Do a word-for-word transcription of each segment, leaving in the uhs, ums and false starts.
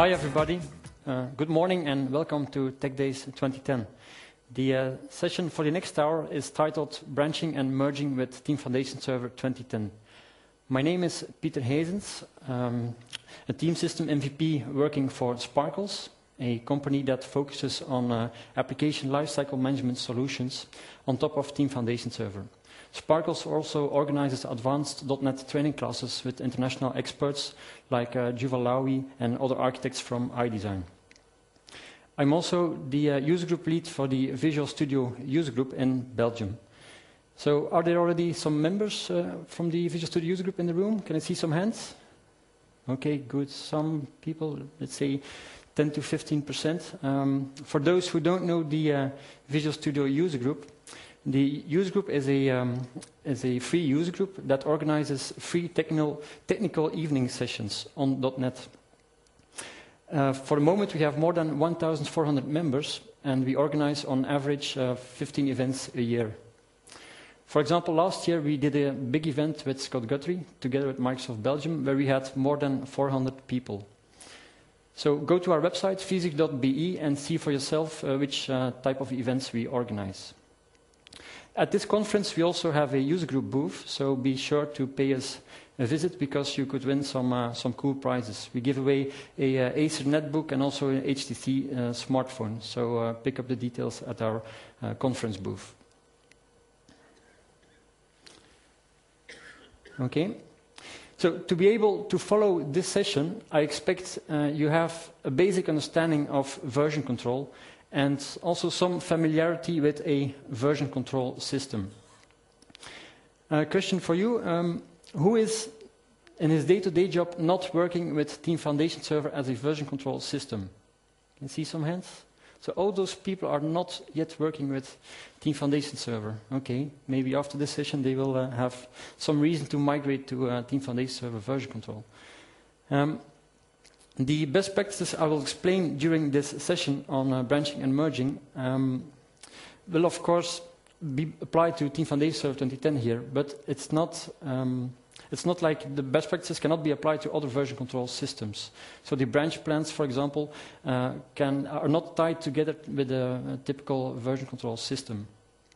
Hi everybody, uh, good morning and welcome to Tech Days twenty ten. The uh, session for the next hour is titled Branching and Merging with Team Foundation Server twenty ten. My name is Pieter Hazens, um, a team system M V P working for Sparkles, a company that focuses on uh, application lifecycle management solutions on top of Team Foundation Server. Sparkles also organizes advanced dot net training classes with international experts like uh, Juval Lawi and other architects from iDesign. I'm also the uh, user group lead for the Visual Studio user group in Belgium. So are there already some members uh, from the Visual Studio user group in the room? Can I see some hands? Okay, good. Some people, let's say ten to fifteen percent. Um, for those who don't know the uh, Visual Studio user group, the user group is a, um, is a free user group that organizes free technical, technical evening sessions on dot net. Uh, for the moment, we have more than one thousand four hundred members, and we organize on average uh, fifteen events a year. For example, last year we did a big event with Scott Guthrie, together with Microsoft Belgium, where we had more than four hundred people. So go to our website, physic dot b e, and see for yourself uh, which uh, type of events we organize. At this conference, we also have a user group booth, so be sure to pay us a visit because you could win some, uh, some cool prizes. We give away a uh, Acer netbook and also an H T C uh, smartphone, so uh, pick up the details at our uh, conference booth. Okay, so to be able to follow this session, I expect uh, you have a basic understanding of version control and also some familiarity with a version control system. A question for you, um, who is in his day-to-day job not working with Team Foundation Server as a version control system? Can you see some hands? So all those people are not yet working with Team Foundation Server. Okay, maybe after this session they will uh, have some reason to migrate to uh, Team Foundation Server version control. Um, The best practices I will explain during this session on uh, branching and merging um, will of course be applied to Team Foundation Server twenty ten here, but it's not, um, it's not like the best practices cannot be applied to other version control systems. So the branch plans, for example, uh, can, are not tied together with a, a typical version control system.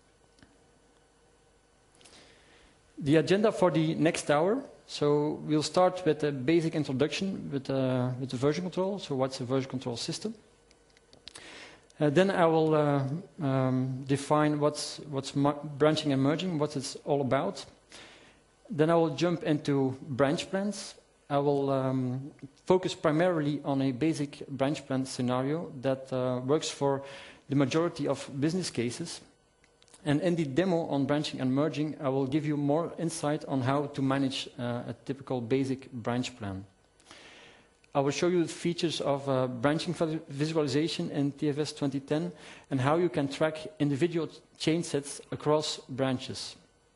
The agenda for the next hour. So we'll start with a basic introduction with, uh, with the version control. So what's a version control system? Uh, then I will uh, um, define what's, what's branching and merging, what it's all about. Then I will jump into branch plans. I will um, focus primarily on a basic branch plan scenario that uh, works for the majority of business cases. And in the demo on branching and merging, I will give you more insight on how to manage uh, a typical basic branch plan. I will show you the features of uh, branching visualization in T F S twenty ten and how you can track individual chain sets across branches.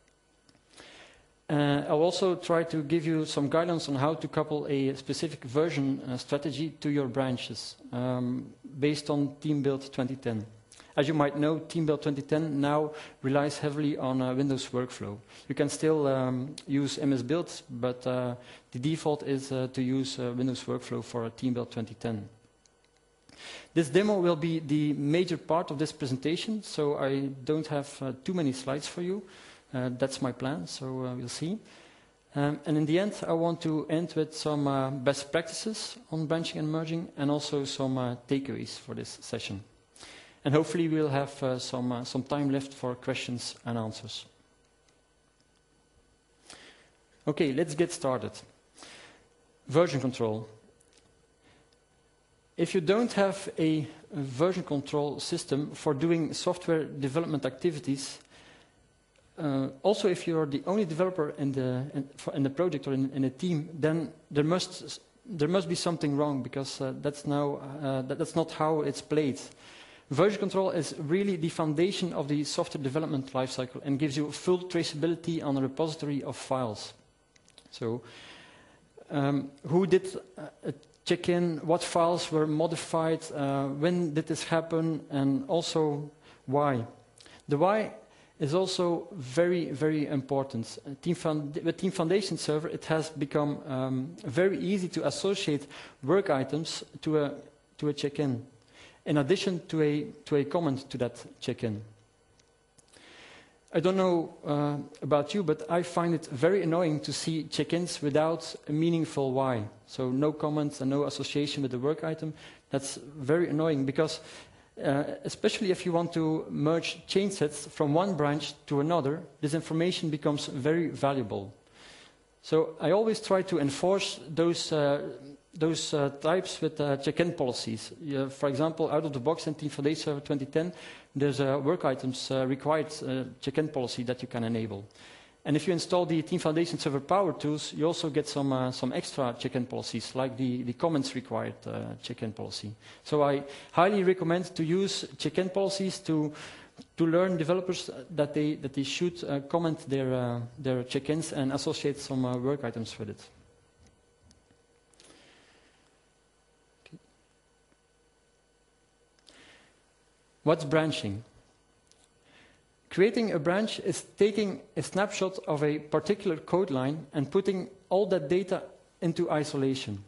Uh, I'll also try to give you some guidance on how to couple a specific version uh, strategy to your branches um, based on TeamBuild twenty ten. As you might know, TeamBuild twenty ten now relies heavily on uh, Windows workflow. You can still um, use M S Build, but uh, the default is uh, to use uh, Windows workflow for TeamBuild twenty ten. This demo will be the major part of this presentation, so I don't have uh, too many slides for you. Uh, that's my plan, so uh, we'll see. Um, and in the end, I want to end with some uh, best practices on branching and merging, and also some uh, takeaways for this session. And hopefully we'll have uh, some, uh, some time left for questions and answers. Okay, let's get started. Version control. If you don't have a, a version control system for doing software development activities, uh, also if you're the only developer in the, in, for, in the project or in, in a team, then there must, there must be something wrong, because uh, that's, now, uh, that, that's not how it's played. Version control is really the foundation of the software development lifecycle and gives you full traceability on a repository of files. So, um, who did uh, check in, what files were modified, uh, when did this happen, and also why. The why is also very, very important. Uh, Team Found with Team Foundation Server, it has become um, very easy to associate work items to a, to a check-in, in addition to a, to a comment to that check-in. I don't know uh, about you, but I find it very annoying to see check-ins without a meaningful why. So no comments and no association with the work item. That's very annoying because uh, especially if you want to merge change sets from one branch to another, this information becomes very valuable. So I always try to enforce those uh, those uh, types with uh, check-in policies. Uh, for example, out of the box in Team Foundation Server twenty ten, there's a work items uh, required uh, check-in policy that you can enable. And if you install the Team Foundation Server Power Tools, you also get some, uh, some extra check-in policies, like the, the comments required uh, check-in policy. So I highly recommend to use check-in policies to, to learn developers that they, that they should uh, comment their, uh, their check-ins and associate some uh, work items with it. What's branching? Creating a branch is taking a snapshot of a particular code line and putting all that data into isolation.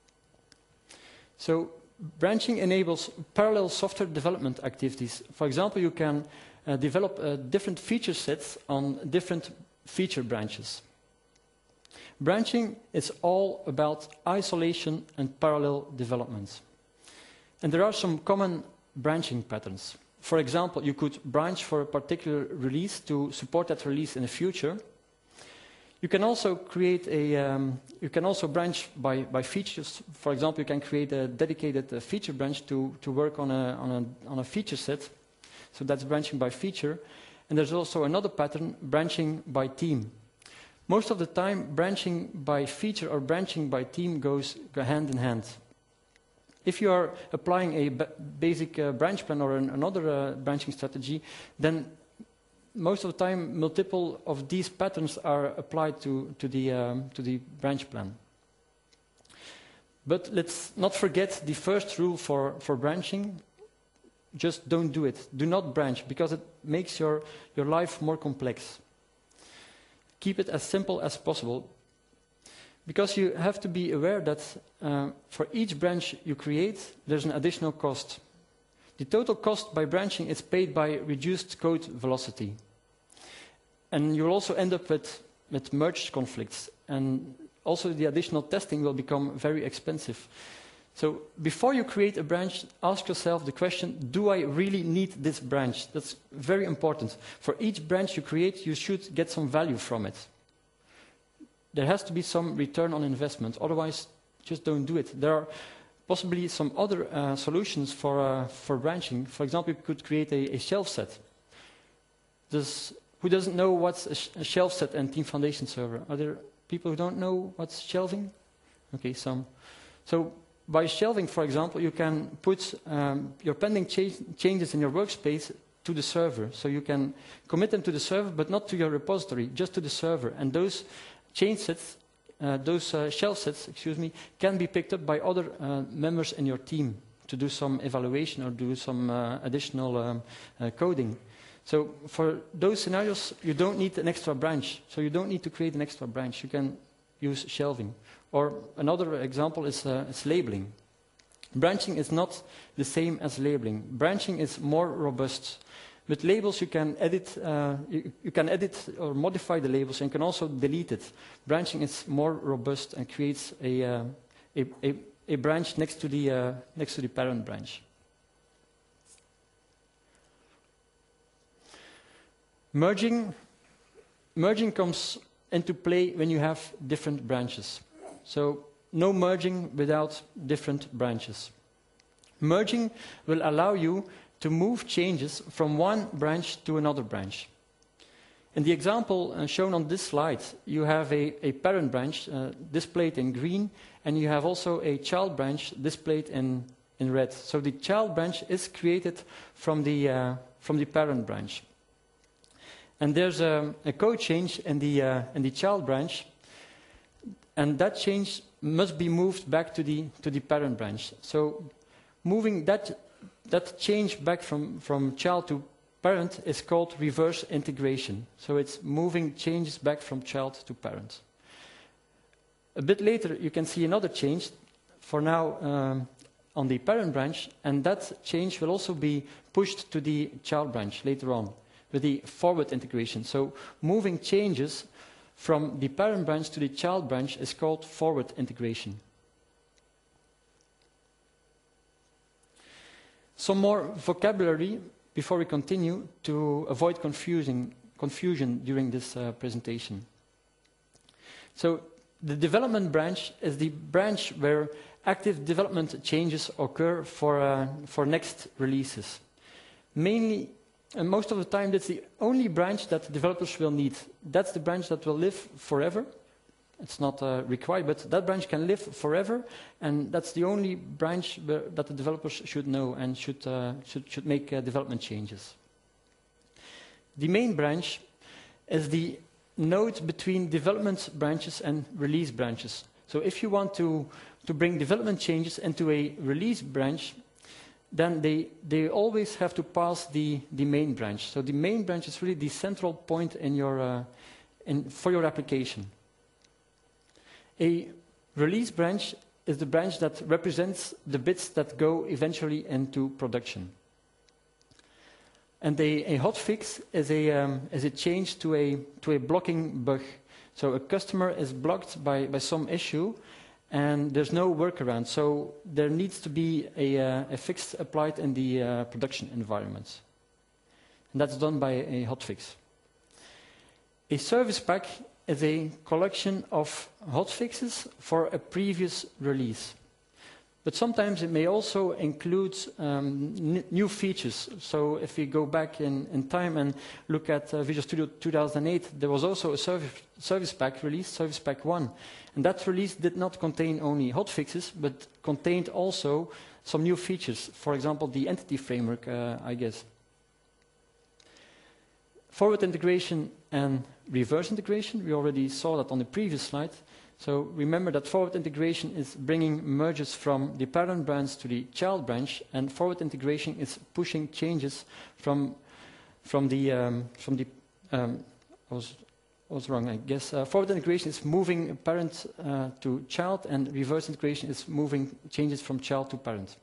So branching enables parallel software development activities. For example, you can uh, develop uh, different feature sets on different feature branches. Branching is all about isolation and parallel development. And there are some common branching patterns. For example, you could branch for a particular release to support that release in the future. You can also create a, um, you can also branch by, by features. For example, you can create a dedicated uh, feature branch to, to work on a, on, a, on a feature set. So that's branching by feature. And there's also another pattern, branching by team. Most of the time, branching by feature or branching by team goes go hand in hand. If you are applying a b basic uh, branch plan or an, another uh, branching strategy, then most of the time multiple of these patterns are applied to, to, the, um, to the branch plan. But let's not forget the first rule for, for branching. Just don't do it. Do not branch, because it makes your, your life more complex. Keep it as simple as possible. Because you have to be aware that uh, for each branch you create, there's an additional cost. The total cost by branching is paid by reduced code velocity. And you'll also end up with, with merged conflicts. And also the additional testing will become very expensive. So before you create a branch, ask yourself the question, do I really need this branch? That's very important. For each branch you create, you should get some value from it. There has to be some return on investment, otherwise just don't do it. There are possibly some other uh, solutions for, uh, for branching. For example, you could create a, a shelf set. Does, who doesn't know what's a, sh a shelf set and Team Foundation Server? Are there people who don't know what's shelving? Okay, some. So by shelving, for example, you can put um, your pending cha changes in your workspace to the server. So you can commit them to the server, but not to your repository, just to the server. And those change sets, uh, those uh, shelf sets, excuse me, can be picked up by other uh, members in your team to do some evaluation or do some uh, additional um, uh, coding. So for those scenarios, you don't need an extra branch. So you don't need to create an extra branch. You can use shelving. Or another example is, uh, is labeling. Branching is not the same as labeling. Branching is more robust. With labels, you can edit, uh, you, you can edit or modify the labels, and you can also delete it. Branching is more robust and creates a, uh, a, a, a branch next to the uh, next to the parent branch. Merging, merging comes into play when you have different branches. So no merging without different branches. Merging will allow you to move changes from one branch to another branch. In the example uh, shown on this slide, you have a, a parent branch uh, displayed in green, and you have also a child branch displayed in, in red. So the child branch is created from the, uh, from the parent branch. And there's a, a code change in the, uh, in the child branch, and that change must be moved back to the, to the parent branch. So moving that That change back from, from child to parent is called reverse integration. So it's moving changes back from child to parent. A bit later, you can see another change, for now um, on the parent branch, and that change will also be pushed to the child branch later on with the forward integration. So moving changes from the parent branch to the child branch is called forward integration. Some more vocabulary before we continue to avoid confusing, confusion during this uh, presentation. So the development branch is the branch where active development changes occur for, uh, for next releases. Mainly, and most of the time, that's the only branch that developers will need. That's the branch that will live forever. It's not uh, required, but that branch can live forever, and that's the only branch where, that the developers should know and should, uh, should, should make uh, development changes. The main branch is the node between development branches and release branches. So if you want to, to bring development changes into a release branch, then they, they always have to pass the, the main branch. So the main branch is really the central point in your, uh, in, for your application. A release branch is the branch that represents the bits that go eventually into production. And a, a hotfix is a, um, is a change to a, to a blocking bug. So a customer is blocked by, by some issue, and there's no workaround. So there needs to be a, uh, a fix applied in the uh, production environment. And that's done by a hotfix. A service pack is a collection of hotfixes for a previous release. But sometimes it may also include um, n new features. So if we go back in, in time and look at uh, Visual Studio two thousand eight, there was also a service, service pack release, Service Pack one. And that release did not contain only hotfixes, but contained also some new features. For example, the entity framework, uh, I guess. Forward integration and reverse integration, we already saw that on the previous slide. So remember that forward integration is bringing merges from the parent branch to the child branch, and forward integration is pushing changes from, from the, um, from the um, I was, I was wrong, I guess. Uh, forward integration is moving parent uh, to child, and reverse integration is moving changes from child to parent.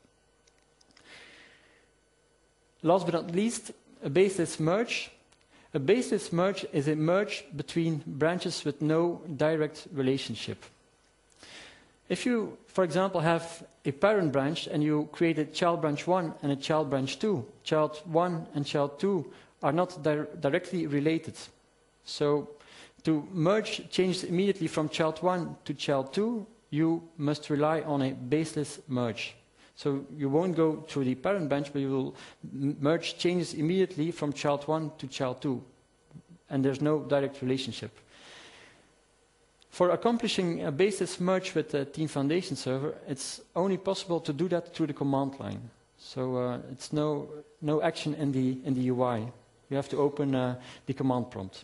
Last but not least, a baseless merge. A baseless merge is a merge between branches with no direct relationship. If you, for example, have a parent branch and you create a child branch one and a child branch two, child one and child two are not di directly related. So to merge changes immediately from child one to child two, you must rely on a baseless merge. So you won't go through the parent branch, but you will merge changes immediately from child one to child two. And there's no direct relationship. For accomplishing a baseless merge with the Team Foundation server, it's only possible to do that through the command line. So uh, it's no, no action in the, in the U I. You have to open uh, the command prompt.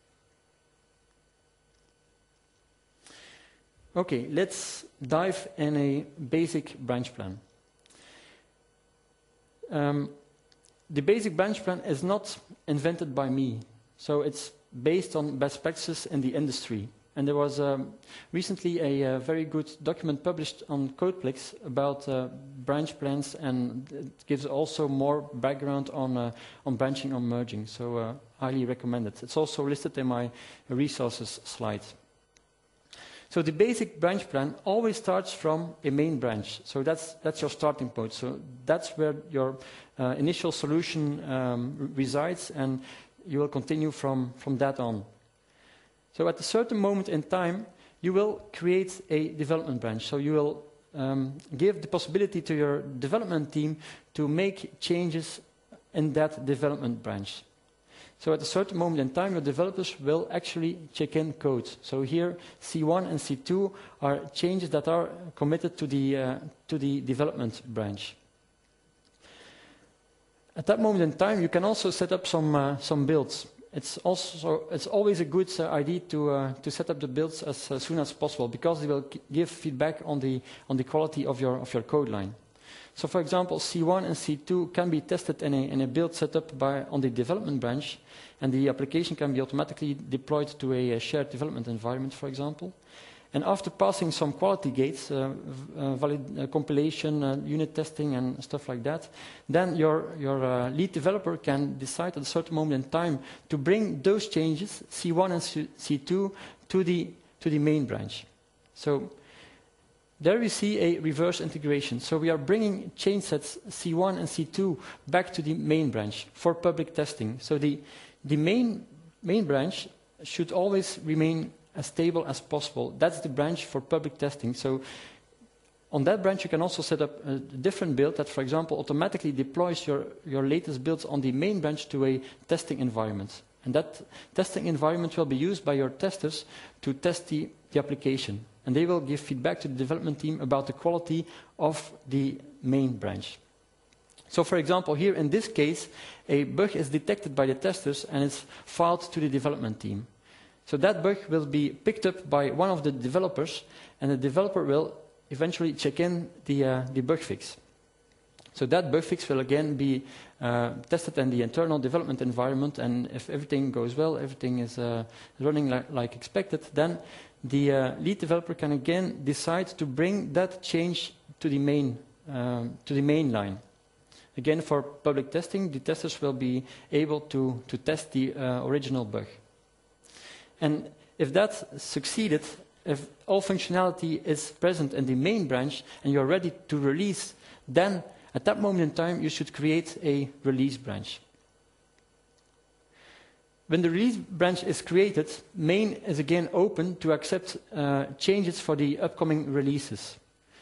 Okay, let's dive in a basic branch plan. Um, the basic branch plan is not invented by me, so it's based on best practices in the industry. And there was um, recently a, a very good document published on Codeplex about uh, branch plans, and it gives also more background on, uh, on branching, on merging, so uh, highly recommend it. It's also listed in my resources slide. So the basic branch plan always starts from a main branch. So that's, that's your starting point. So that's where your uh, initial solution um, resides, and you will continue from, from that on. So at a certain moment in time, you will create a development branch. So you will um, give the possibility to your development team to make changes in that development branch. So at a certain moment in time, your developers will actually check in code. So here, C one and C two are changes that are committed to the, uh, to the development branch. At that moment in time, you can also set up some, uh, some builds. It's, also, it's always a good uh, idea to, uh, to set up the builds as uh, soon as possible, because they will give feedback on the, on the quality of your, of your code line. So for example, C one and C two can be tested in a, in a build setup by, on the development branch, and the application can be automatically deployed to a, a shared development environment, for example. And after passing some quality gates, uh, uh, valid, uh, compilation, uh, unit testing and stuff like that, then your, your uh, lead developer can decide at a certain moment in time to bring those changes, C one and C two, to the, to the main branch. So there we see a reverse integration. So we are bringing change sets C one and C two back to the main branch for public testing. So the, the main, main branch should always remain as stable as possible. That's the branch for public testing. So on that branch you can also set up a different build that, for example, automatically deploys your, your latest builds on the main branch to a testing environment. And that testing environment will be used by your testers to test the, the application. And they will give feedback to the development team about the quality of the main branch. So for example, here in this case, a bug is detected by the testers and it's filed to the development team. So that bug will be picked up by one of the developers, and the developer will eventually check in the, uh, the bug fix. So that bug fix will again be uh, tested in the internal development environment, and if everything goes well, everything is uh, running li like expected, then the uh, lead developer can again decide to bring that change to the main, um, to the main line. Again, for public testing, the testers will be able to, to test the uh, original bug. And if that succeeded, if all functionality is present in the main branch and you're ready to release, then at that moment in time you should create a release branch. When the release branch is created, main is again open to accept uh, changes for the upcoming releases.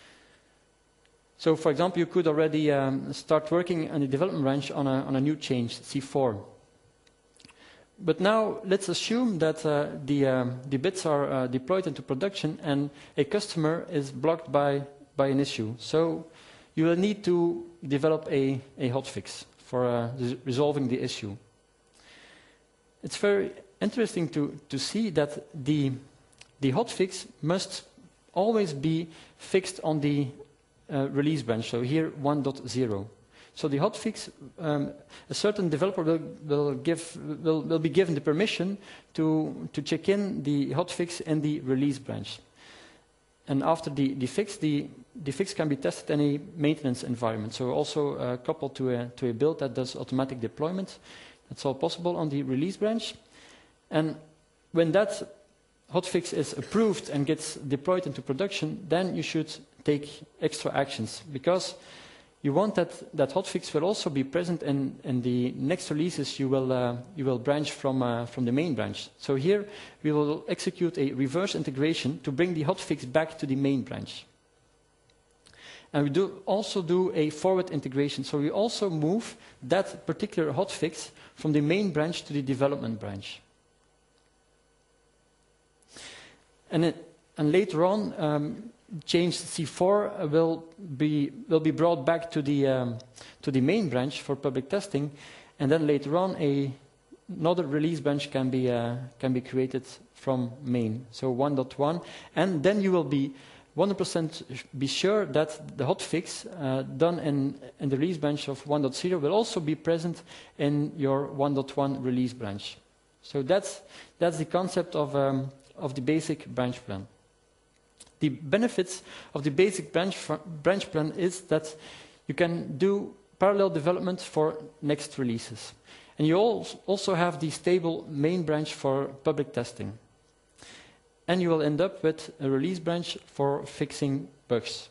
So for example, you could already um, start working on the development branch on a, on a new change, C four. But now let's assume that uh, the, um, the bits are uh, deployed into production and a customer is blocked by, by an issue. So you will need to develop a, a hotfix for uh, resolving the issue. It's very interesting to, to see that the, the hotfix must always be fixed on the uh, release branch, so here one point zero. So the hotfix, um, a certain developer will, will, give, will, will be given the permission to, to check in the hotfix in the release branch. And after the, the fix, the, the fix can be tested in a maintenance environment. So also uh, coupled to a, to a build that does automatic deployment. That's all possible on the release branch. And when that hotfix is approved and gets deployed into production, then you should take extra actions, because you want that, that hotfix will also be present in, in the next releases you will, uh, you will branch from, uh, from the main branch. So here we will execute a reverse integration to bring the hotfix back to the main branch. And we do also do a forward integration. So we also move that particular hotfix from the main branch to the development branch. And, it, and later on, um, change C four will be will be brought back to the um, to the main branch for public testing, and then later on a another release branch can be uh, can be created from main, so one point one, and then you will be one hundred percent be sure that the hotfix uh, done in in the release branch of one point zero will also be present in your one point one release branch. So that's that's the concept of um, of the basic branch plan. The benefits of the basic branch, branch plan is that you can do parallel development for next releases. And you also have the stable main branch for public testing. And you will end up with a release branch for fixing bugs.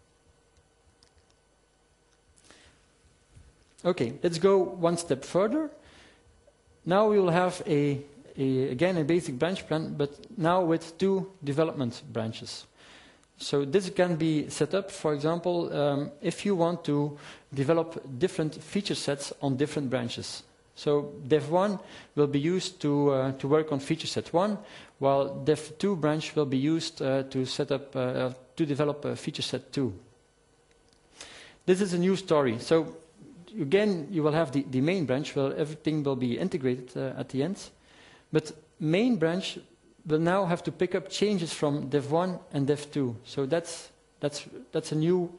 Okay, let's go one step further. Now we will have, a, a, again, a basic branch plan, but now with two development branches. So this can be set up, for example, um, if you want to develop different feature sets on different branches. So dev one will be used to, uh, to work on feature set one, while dev two branch will be used uh, to set up, uh, to develop uh, feature set two. This is a new story. So again, you will have the, the main branch where everything will be integrated uh, at the end. But main branch will now have to pick up changes from dev one and dev two. So that's, that's, that's a new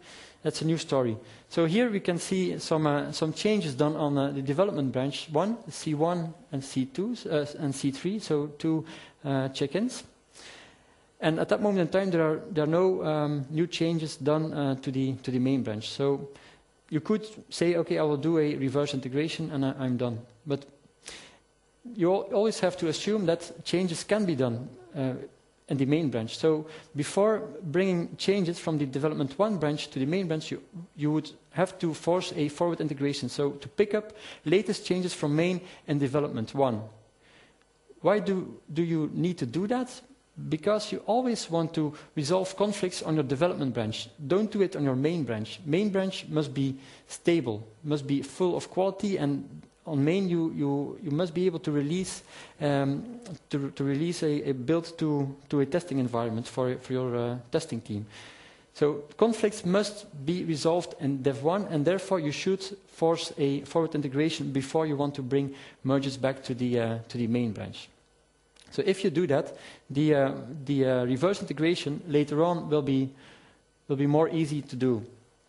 that's a new story. So here we can see some uh, some changes done on uh, the development branch one, C one and C two uh, and C three, so two uh, check-ins. And at that moment in time, there are there are no um, new changes done uh, to the to the main branch. So you could say, okay, I will do a reverse integration and I, I'm done. But you always have to assume that changes can be done uh, in the main branch. So before bringing changes from the development one branch to the main branch, you, you would have to force a forward integration. So to pick up latest changes from main and development one. Why do, do you need to do that? Because you always want to resolve conflicts on your development branch. Don't do it on your main branch. Main branch must be stable, must be full of quality, and on main you, you, you must be able to release, um, to, to release a, a build to, to a testing environment for, for your uh, testing team. So conflicts must be resolved in dev one, and therefore you should force a forward integration before you want to bring merges back to the, uh, to the main branch. So if you do that, the, uh, the uh, reverse integration later on will be, will be more easy to do.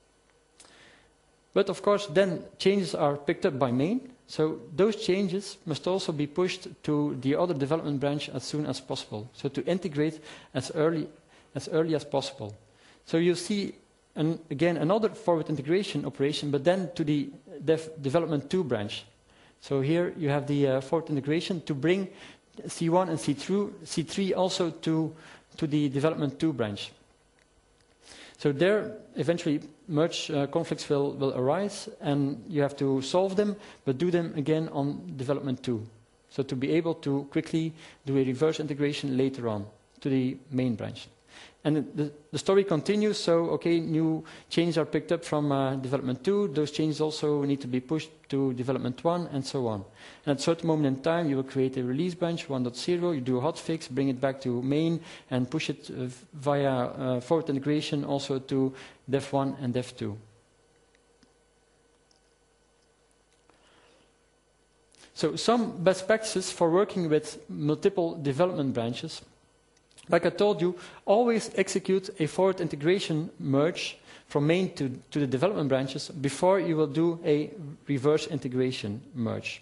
But of course, then changes are picked up by main. So those changes must also be pushed to the other development branch as soon as possible. So to integrate as early as, early as possible. So you see, an, again, another forward integration operation, but then to the dev development two branch. So here you have the uh, forward integration to bring C one and C three also to, to the development two branch. So there, eventually, merge uh, conflicts will, will arise, and you have to solve them, but do them again on development two. So to be able to quickly do a reverse integration later on to the main branch. And the, the story continues, so, okay, new changes are picked up from uh, development two, those changes also need to be pushed to development one, and so on. And at a certain moment in time, you will create a release branch, one point zero, you do a hotfix, bring it back to main, and push it uh, via uh, forward integration also to dev one and dev two. So some best practices for working with multiple development branches. Like I told you, always execute a forward integration merge from main to, to the development branches before you will do a reverse integration merge.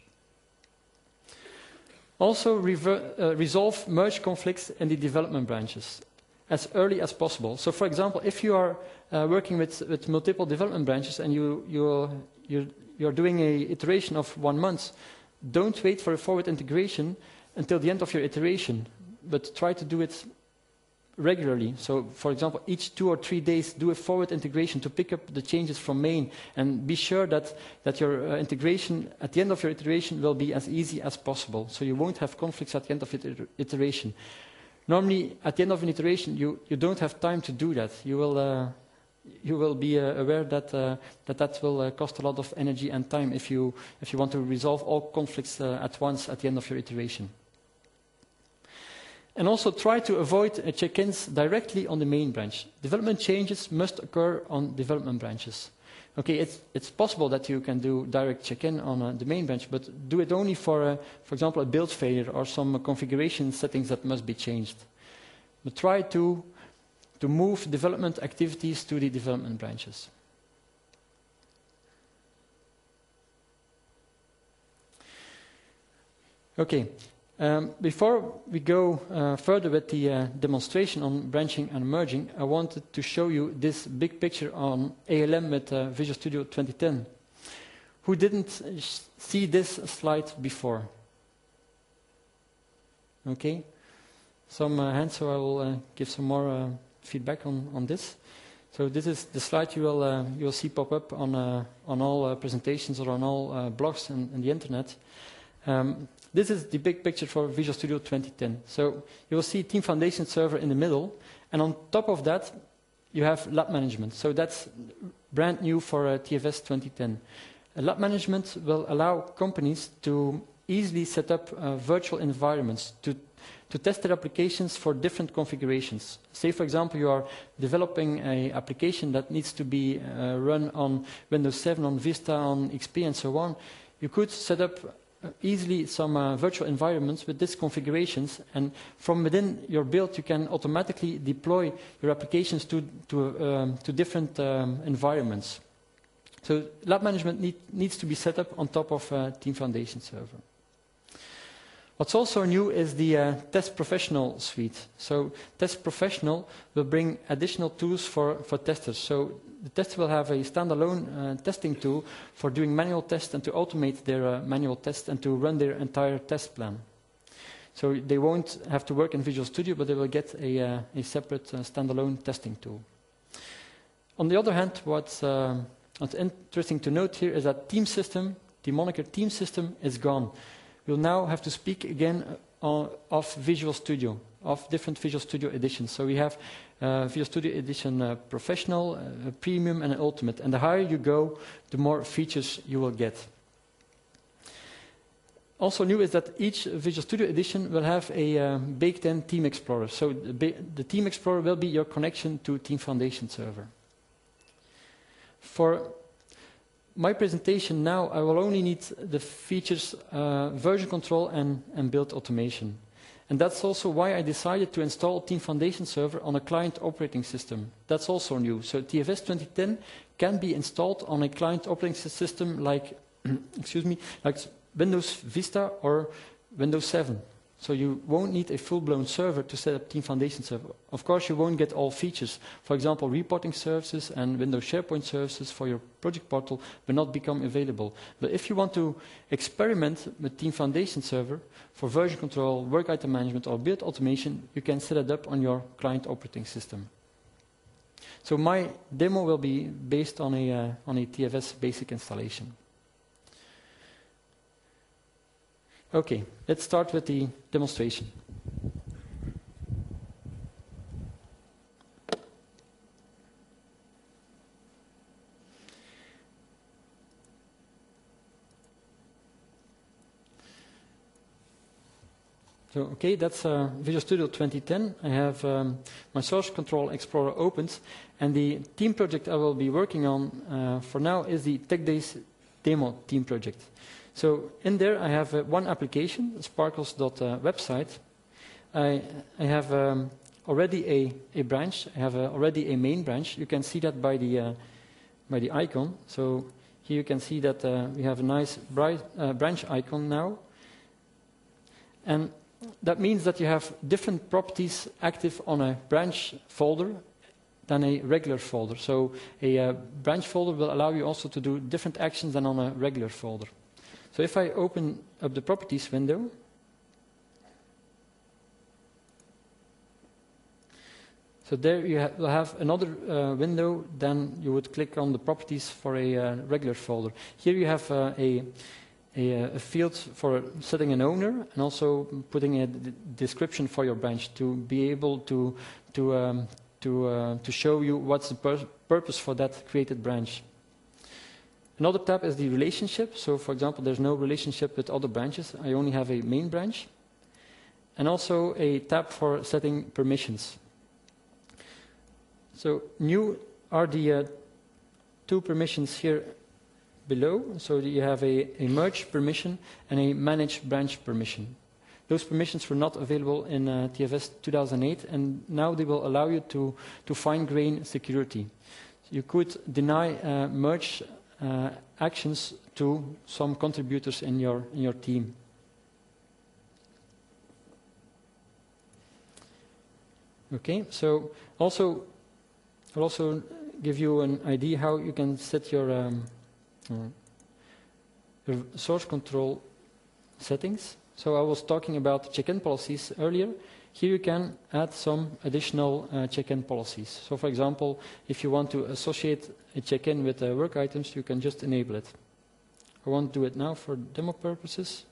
Also, rever uh, resolve merge conflicts in the development branches as early as possible. So, for example, if you are uh, working with, with multiple development branches and you, you're, you're, you're doing an iteration of one month, don't wait for a forward integration until the end of your iteration, but try to do it regularly. So, for example, each two or three days, do a forward integration to pick up the changes from main, and be sure that, that your uh, integration, at the end of your iteration, will be as easy as possible. So you won't have conflicts at the end of your iteration. Normally, at the end of an iteration, you, you don't have time to do that. You will, uh, you will be uh, aware that, uh, that that will uh, cost a lot of energy and time if you, if you want to resolve all conflicts uh, at once at the end of your iteration. And also try to avoid uh, check-ins directly on the main branch. Development changes must occur on development branches. Okay, it's, it's possible that you can do direct check-in on uh, the main branch, but do it only for, uh, for example, a build failure or some uh, configuration settings that must be changed. But try to, to move development activities to the development branches. Okay. Um, before we go uh, further with the uh, demonstration on branching and merging, I wanted to show you this big picture on A L M with uh, Visual Studio twenty ten. Who didn't see this slide before? Okay, some uh, hands, so I will uh, give some more uh, feedback on, on this. So this is the slide you will, uh, you will see pop up on, uh, on all uh, presentations or on all uh, blogs and, and the internet. Um, This is the big picture for Visual Studio twenty ten. So you will see Team Foundation Server in the middle, and on top of that, you have lab management. So that's brand new for uh, T F S twenty ten. Uh, lab management will allow companies to easily set up uh, virtual environments to, to test their applications for different configurations. Say, for example, you are developing an application that needs to be uh, run on Windows seven, on Vista, on X P, and so on. You could set up easily some uh, virtual environments with these configurations, and from within your build you can automatically deploy your applications to, to, um, to different um, environments. So lab management need, needs to be set up on top of uh, Team Foundation Server. What's also new is the uh, Test Professional suite. So Test Professional will bring additional tools for, for testers. So the tester will have a standalone uh, testing tool for doing manual tests and to automate their uh, manual tests and to run their entire test plan. So they won't have to work in Visual Studio, but they will get a, uh, a separate uh, standalone testing tool. On the other hand, what's, uh, what's interesting to note here is that Team System, the moniker Team System, is gone. We'll now have to speak again uh, of Visual Studio, of different Visual Studio editions. So we have uh, Visual Studio Edition uh, Professional, uh, Premium, and Ultimate. And the higher you go, the more features you will get. Also new is that each Visual Studio Edition will have a uh, baked-in Team Explorer. So the, the Team Explorer will be your connection to Team Foundation Server. For my presentation now, I will only need the features uh, version control and, and build automation. And that's also why I decided to install Team Foundation Server on a client operating system. That's also new. So T F S twenty ten can be installed on a client operating system like, excuse me, like Windows Vista or Windows seven. So you won't need a full-blown server to set up Team Foundation Server. Of course, you won't get all features. For example, reporting services and Windows SharePoint services for your project portal will not become available. But if you want to experiment with Team Foundation Server for version control, work item management, or build automation, you can set it up on your client operating system. So my demo will be based on a, uh, on a T F S basic installation. Okay, let's start with the demonstration. So, okay, that's uh, Visual Studio twenty ten. I have um, my Source Control Explorer opened, and the team project I will be working on uh, for now is the TechDays demo team project. So in there I have uh, one application, sparkles dot website. I, I have um, already a, a branch. I have uh, already a main branch. You can see that by the, uh, by the icon. So here you can see that uh, we have a nice bright, uh, branch icon now. And that means that you have different properties active on a branch folder than a regular folder. So a uh, branch folder will allow you also to do different actions than on a regular folder. So if I open up the properties window, so there you ha will have another uh, window, then you would click on the properties for a uh, regular folder. Here you have uh, a, a, a field for setting an owner and also putting a d description for your branch to be able to, to, um, to, uh, to show you what's the pur purpose for that created branch. Another tab is the relationship. So, for example, there's no relationship with other branches. I only have a main branch. And also a tab for setting permissions. So, new are the uh, two permissions here below. So you have a, a merge permission and a manage branch permission. Those permissions were not available in uh, T F S two thousand eight, and now they will allow you to, to fine-grain security. So you could deny uh, merge Uh, actions to some contributors in your in your team. Okay, so also I'll also give you an idea how you can set your, um, uh, your source control settings. So I was talking about check-in policies earlier. Here you can add some additional uh, check-in policies. So for example, if you want to associate a check-in with uh, work items, you can just enable it. I won't do it now for demo purposes.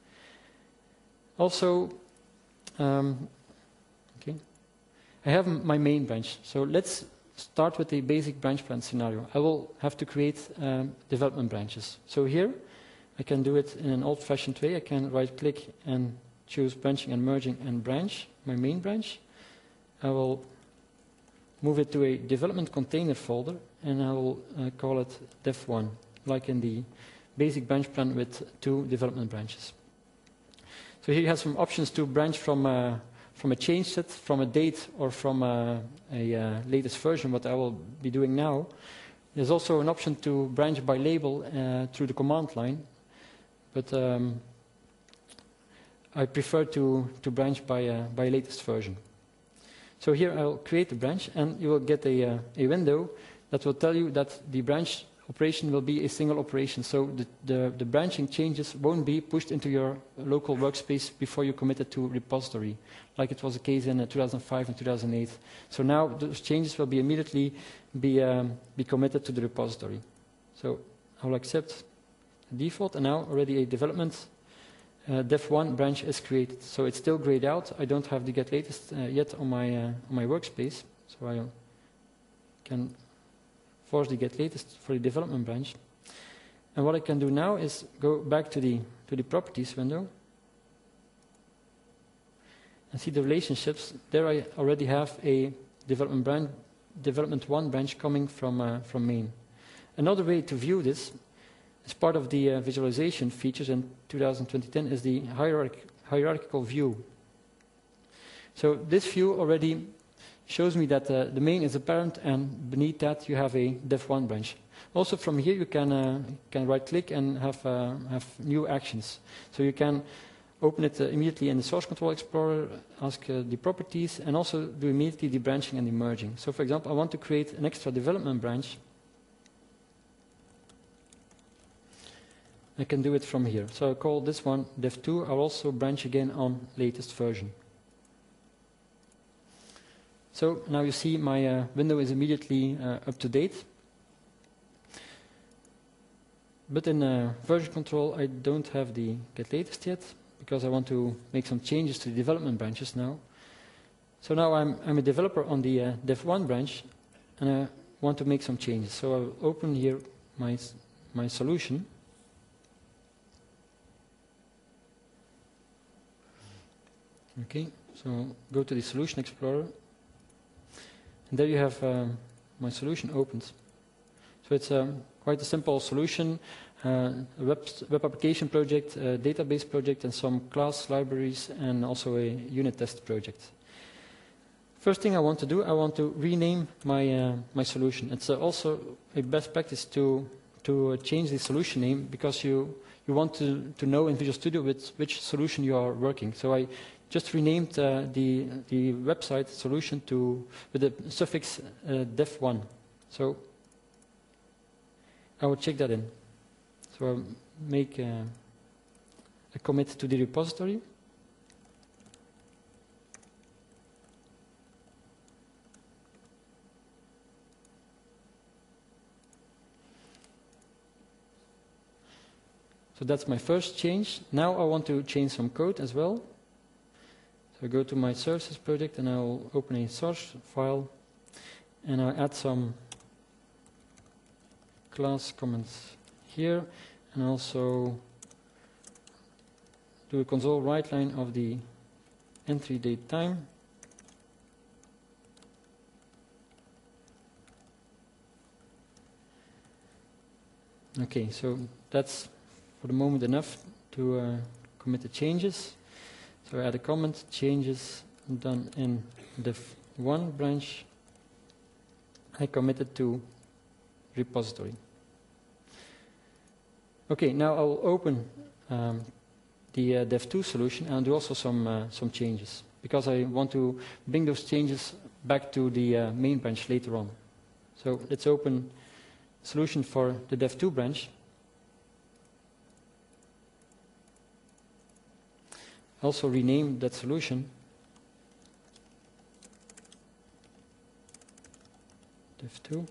Also, um, okay, I have my main branch. So let's start with a basic branch plan scenario. I will have to create um, development branches. So here, I can do it in an old-fashioned way. I can right-click and choose branching and merging and branch, my main branch. I will move it to a development container folder, and I will uh, call it dev one, like in the basic branch plan with two development branches. So here you have some options to branch from uh, from a change set, from a date, or from a, a uh, latest version, what I will be doing now. There's also an option to branch by label uh, through the command line, but um, I prefer to, to branch by, uh, by latest version. So here I'll create a branch, and you will get a, uh, a window that will tell you that the branch operation will be a single operation. So the, the, the branching changes won't be pushed into your local workspace before you commit it to repository, like it was the case in uh, two thousand five and two thousand eight. So now those changes will be immediately be, um, be committed to the repository. So I will accept the default, and now already a development uh, dev one branch is created. So it's still grayed out. I don't have the get latest uh, yet on my, uh, on my workspace, so I can force the get latest for the development branch. And what I can do now is go back to the to the properties window and see the relationships. There I already have a development branch, development one branch coming from uh, from main. Another way to view this, as part of the uh, visualization features in two thousand ten, is the hierarch hierarchical view. So this view already shows me that uh, the main is a parent, and beneath that you have a dev one branch. Also from here you can uh, can right click and have uh, have new actions. So you can open it uh, immediately in the Source Control Explorer, ask uh, the properties, and also do immediately the branching and the merging. So for example, I want to create an extra development branch. I can do it from here. So I call this one dev two. I'll also branch again on latest version. So now you see my uh, window is immediately uh, up to date. But in uh, version control, I don't have the get latest yet, because I want to make some changes to the development branches now. So now I'm, I'm a developer on the uh, dev one branch, and I want to make some changes. So I'll open here my, my solution. Okay, so go to the Solution Explorer. And there you have um, my solution opened. So it's um, quite a simple solution, uh, a web, web application project, a database project, and some class libraries, and also a unit test project. First thing I want to do, I want to rename my, uh, my solution. It's uh, also a best practice to, to uh, change the solution name, because you, you want to, to know in Visual Studio with which solution you are working. So I just renamed uh, the, the website solution to with the suffix uh, dev one. So I will check that in. So I'll make uh, a commit to the repository. So that's my first change. Now I want to change some code as well. So I go to my services project, and I'll open a source file, and I'll add some class comments here, and also do a console write line of the entry date time. Okay, so that's for the moment enough to uh, commit the changes. So I add a comment, changes done in dev one branch. I committed to repository. Okay, now I'll open um, the uh, dev two solution, and I'll do also some uh, some changes, because I want to bring those changes back to the uh, main branch later on. So let's open solution for the dev two branch. Also rename that solution dev two,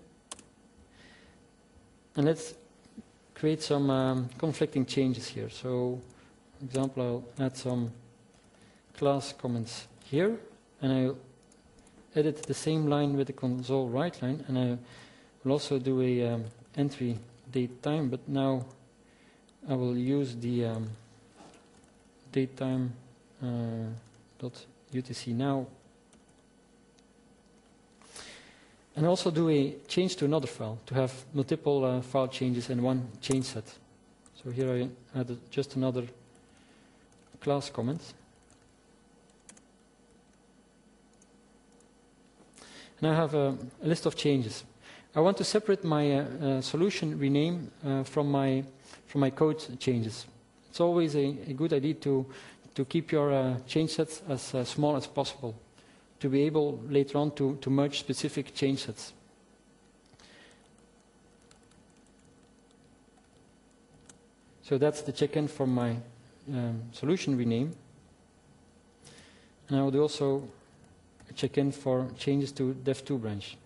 and let's create some um, conflicting changes here. So, for example, I'll add some class comments here, and I'll edit the same line with the console write line, and I will also do a um, entry date time, but now I will use the um, date time uh, dot U T C now, and also do a change to another file to have multiple uh, file changes in one change set. So So here I added just another class comment. And I have a, a list of changes. I want to separate my uh, uh, solution rename uh, from my from my code changes. It's always a, a good idea to to keep your uh, change sets as uh, small as possible, to be able later on to, to merge specific change sets. So that's the check-in for my um, solution rename. And I will do also a check-in for changes to dev two branch.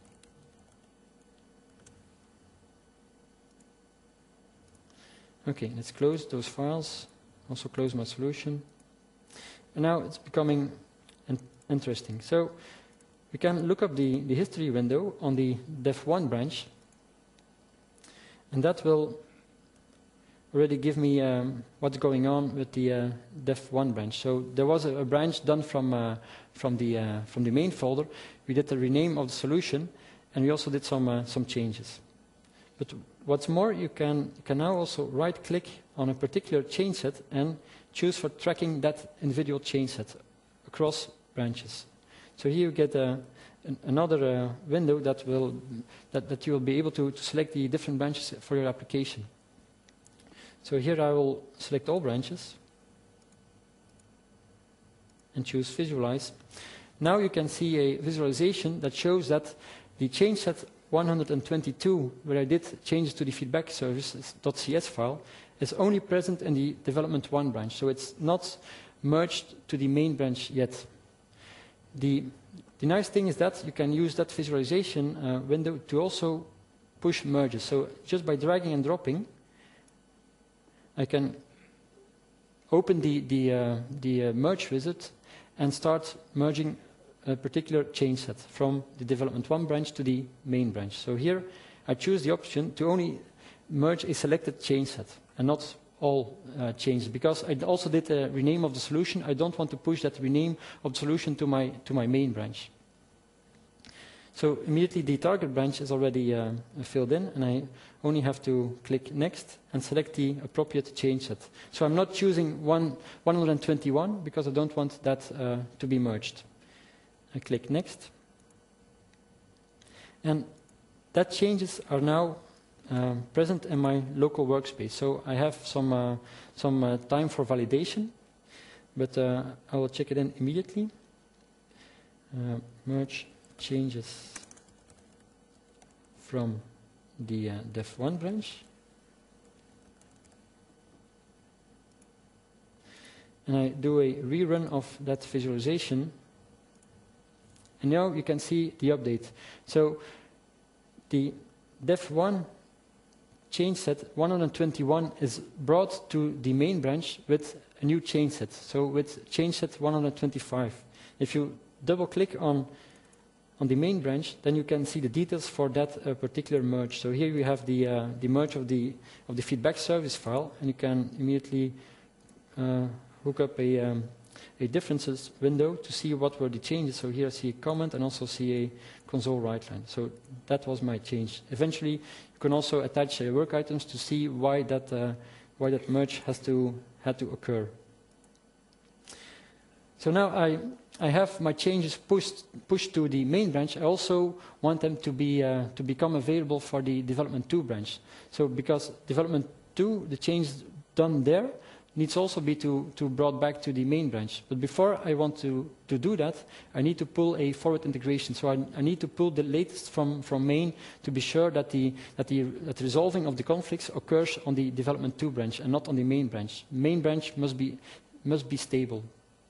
Okay, let's close those files. Also close my solution. And now it's becoming interesting. So we can look up the, the history window on the dev one branch. And that will already give me um, what's going on with the uh, dev one branch. So there was a, a branch done from, uh, from, the, uh, from the main folder. We did the rename of the solution, and we also did some, uh, some changes. But what's more, you can, you can now also right-click on a particular change set and choose for tracking that individual change set across branches. So here you get uh, an, another uh, window that, will, that, that you will be able to, to select the different branches for your application. So here I will select all branches and choose Visualize. Now you can see a visualization that shows that the change set one hundred twenty-two, where I did changes to the feedback services.cs file, is only present in the development one branch. So it's not merged to the main branch yet. The, the nice thing is that you can use that visualization uh, window to also push merges. So just by dragging and dropping, I can open the, the, uh, the uh, merge wizard and start merging a particular change set from the development one branch to the main branch. So here I choose the option to only merge a selected change set and not all uh, changes, because I also did a rename of the solution. I don't want to push that rename of the solution to my, to my main branch. So immediately the target branch is already uh, filled in, and I only have to click Next and select the appropriate change set. So I'm not choosing one, one hundred twenty-one because I don't want that uh, to be merged. I click Next. And that changes are now um, present in my local workspace. So I have some, uh, some uh, time for validation, but uh, I will check it in immediately. Uh, merge changes from the uh, dev one branch. And I do a rerun of that visualization. And now you can see the update. So the dev one change set one hundred twenty-one is brought to the main branch with a new change set. So with change set one hundred twenty-five. If you double click on on the main branch, then you can see the details for that uh, particular merge. So here we have the, uh, the merge of the, of the feedback service file, and you can immediately uh, hook up a, um, a differences window to see what were the changes. So here I see a comment and also see a console write line. So that was my change. Eventually, you can also attach uh, work items to see why that, uh, why that merge has to, had to occur. So now I, I have my changes pushed, pushed to the main branch. I also want them to, be, uh, to become available for the development two branch. So because development two, the changes done there, needs also be to, to brought back to the main branch. But before I want to, to do that, I need to pull a forward integration. So I, I need to pull the latest from, from main to be sure that the, that, the, that the resolving of the conflicts occurs on the development two branch and not on the main branch. Main branch must be, must be stable.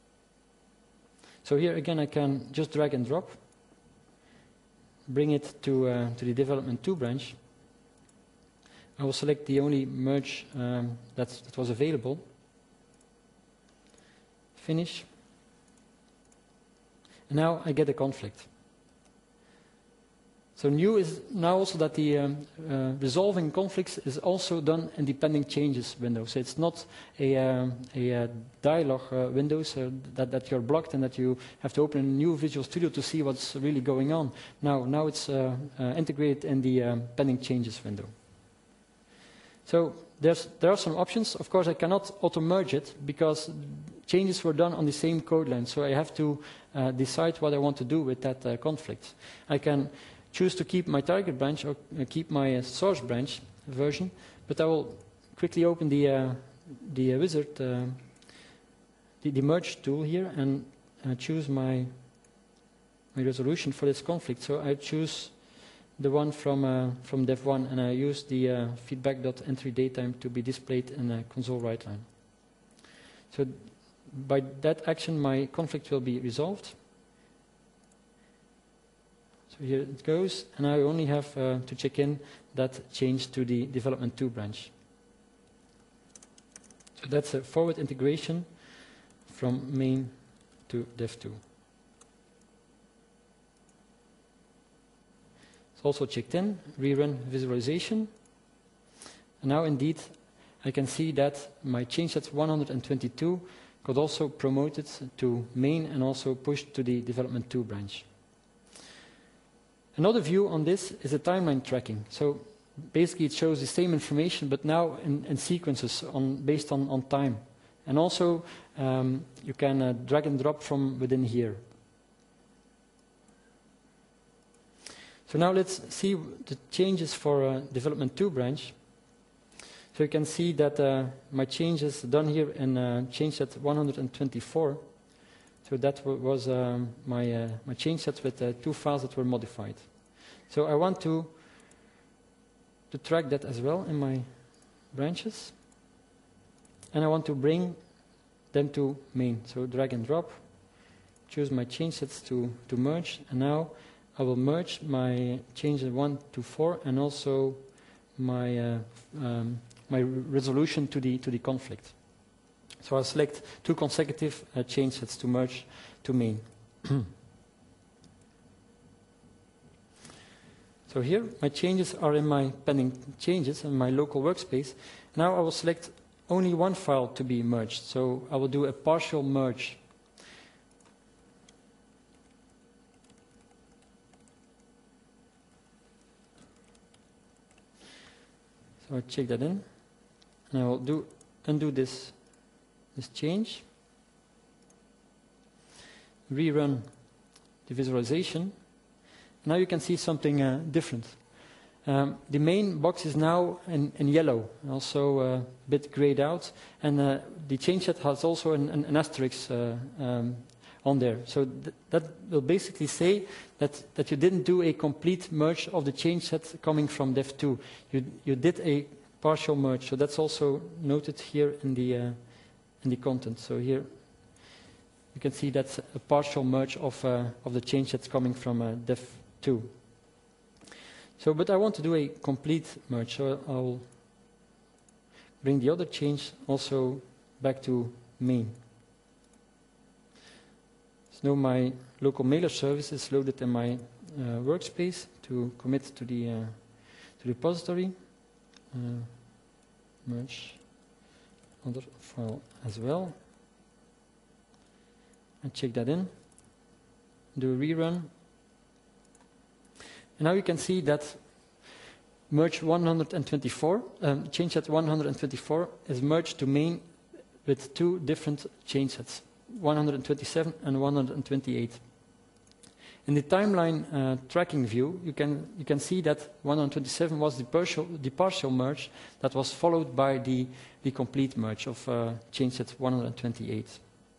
So here again I can just drag and drop, bring it to, uh, to the development two branch. I will select the only merge um, that, that was available. Finish. And now I get a conflict. So new is now also that the um, uh, resolving conflicts is also done in the pending changes window. So it's not a, um, a, a dialog uh, window so that, that you're blocked and that you have to open a new Visual Studio to see what's really going on. Now, now it's uh, uh, integrated in the um, pending changes window. So there's, there are some options. Of course, I cannot auto-merge it because changes were done on the same code line. So I have to uh, decide what I want to do with that uh, conflict. I can choose to keep my target branch or uh, keep my uh, source branch version, but I will quickly open the, uh, the uh, wizard, uh, the, the merge tool here, and uh, choose my, my resolution for this conflict. So I choose the one from, uh, from dev one, and I use the uh, feedback.entry datetime to be displayed in a console write line. So by that action, my conflict will be resolved. So here it goes, and I only have uh, to check in that change to the development two branch. So that's a forward integration from main to dev two. It's also checked in, rerun visualization. And now indeed, I can see that my change set one hundred twenty-two got also promoted to main and also pushed to the development two branch. Another view on this is the timeline tracking. So basically it shows the same information, but now in, in sequences on, based on, on time. And also um, you can uh, drag and drop from within here. So now let's see the changes for uh, development two branch. So you can see that uh, my changes done here in uh, change set one hundred twenty-four. So that was um, my, uh, my change set with uh, two files that were modified. So I want to, to track that as well in my branches. And I want to bring them to main. So drag and drop, choose my change sets to, to merge, and now I will merge my change one to four and also my, uh, um, my resolution to the, to the conflict. So I'll select two consecutive uh, change sets to merge to main. So here, my changes are in my pending changes in my local workspace. Now I will select only one file to be merged. So I will do a partial merge. So I check that in, and I will do undo this, this change, rerun the visualization. Now you can see something uh, different. Um, the main box is now in, in yellow, also uh, a bit grayed out, and uh, the change set has also an, an, an asterisk uh, um, on there. So th that will basically say that, that you didn't do a complete merge of the change set coming from dev two. You, you did a partial merge, so that's also noted here in the, uh, in the content. So here you can see that's a partial merge of, uh, of the change sets coming from uh, dev two. So, but I want to do a complete merge, so I'll bring the other change also back to main. So now my local mailer service is loaded in my uh, workspace to commit to the, uh, to the repository. Uh, merge other file as well. And check that in. Do a rerun. And now you can see that merge one hundred twenty-four, um, change set one hundred twenty-four is merged to main with two different change sets, one hundred twenty-seven and one hundred twenty-eight. In the timeline uh, tracking view, you can, you can see that one hundred twenty-seven was the partial, the partial merge that was followed by the, the complete merge of uh, change set one hundred twenty-eight.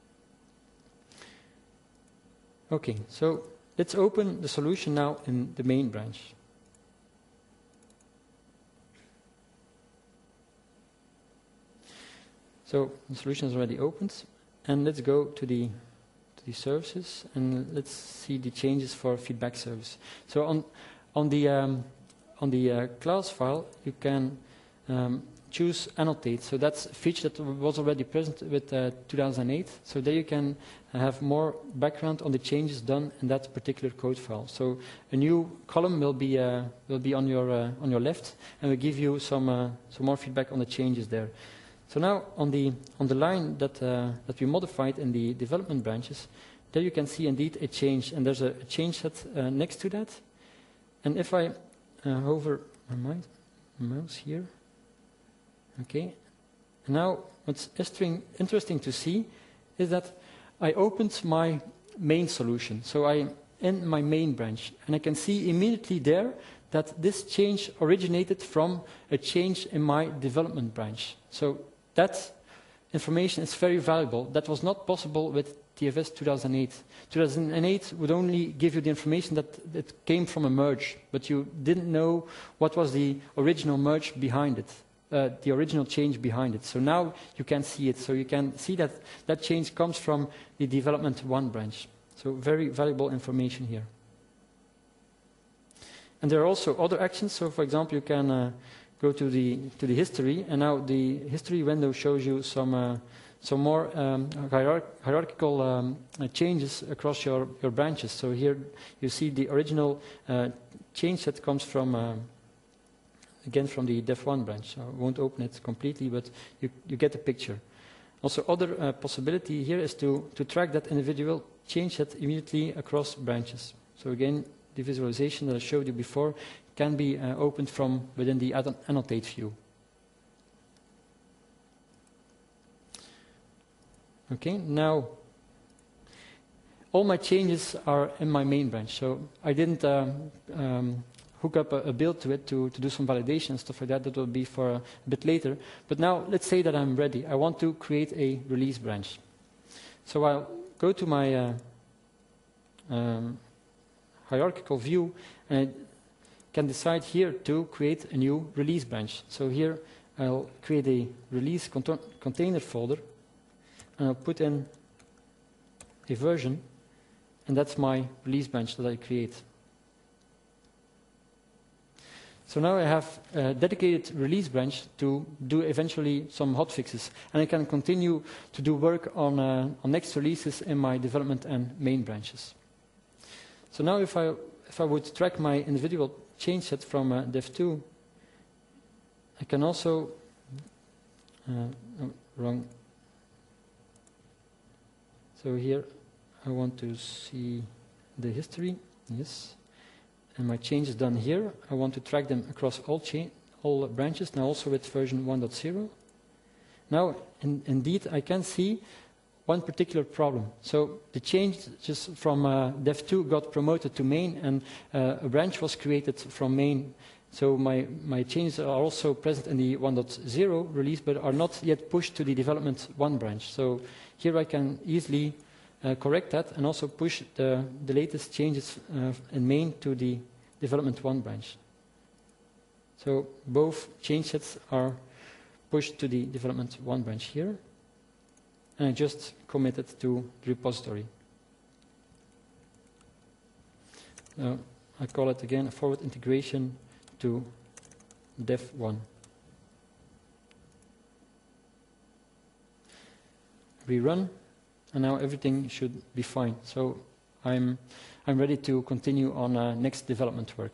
Okay, so let's open the solution now in the main branch. So the solution is already opened, and let's go to the to the services and let's see the changes for feedback service. So on on the um, on the uh, class file, you can um, choose annotate. So that's a feature that was already present with uh, two thousand eight. So there you can have more background on the changes done in that particular code file. So a new column will be uh, will be on your uh, on your left, and will give you some uh, some more feedback on the changes there. So now on the on the line that uh, that we modified in the development branches, there you can see indeed a change, and there's a, a change set uh, next to that. And if I uh, hover my mouse here, Okay. And now, what's interesting to see is that I opened my main solution. So I'm in my main branch, and I can see immediately there that this change originated from a change in my development branch. So that information is very valuable. That was not possible with T F S two thousand eight. two thousand eight would only give you the information that it came from a merge, but you didn't know what was the original merge behind it, uh, the original change behind it. So now you can see it. So you can see that that change comes from the development one branch. So very valuable information here. And there are also other actions. So for example, you can uh, go to the to the history, and now the history window shows you some uh, some more um, hierarch hierarchical um, uh, changes across your your branches. So here you see the original uh, change that comes from uh, again from the dev one branch. So I won't open it completely, but you you get the picture. Also, other uh, possibility here is to to track that individual change set immediately across branches. So again, the visualization that I showed you before can be uh, opened from within the annotate view. Okay, now all my changes are in my main branch. So I didn't um, um, hook up a, a build to it to, to do some validation and stuff like that. That will be for a, a bit later. But now let's say that I'm ready. I want to create a release branch. So I'll go to my uh, um, hierarchical view, and I can decide here to create a new release branch. So here I'll create a release container folder, and I'll put in a version, and that's my release branch that I create. So now I have a dedicated release branch to do eventually some hotfixes, and I can continue to do work on, uh, on next releases in my development and main branches. So now if I, if I would track my individual change set from uh, dev two, I can also, uh, oh, wrong. So here I want to see the history, yes. And my change is done here. I want to track them across all, chain, all branches, now also with version one point zero. Now, in, indeed, I can see one particular problem. So the change just from uh, dev two got promoted to main, and uh, a branch was created from main. So my, my changes are also present in the one point zero release, but are not yet pushed to the development one branch. So here I can easily uh, correct that and also push the, the latest changes uh, in main to the development one branch. So both change sets are pushed to the development one branch here. And I just commit it to the repository. Uh, I call it again a forward integration to dev one. Rerun, and now everything should be fine. So I'm, I'm ready to continue on uh, next development work.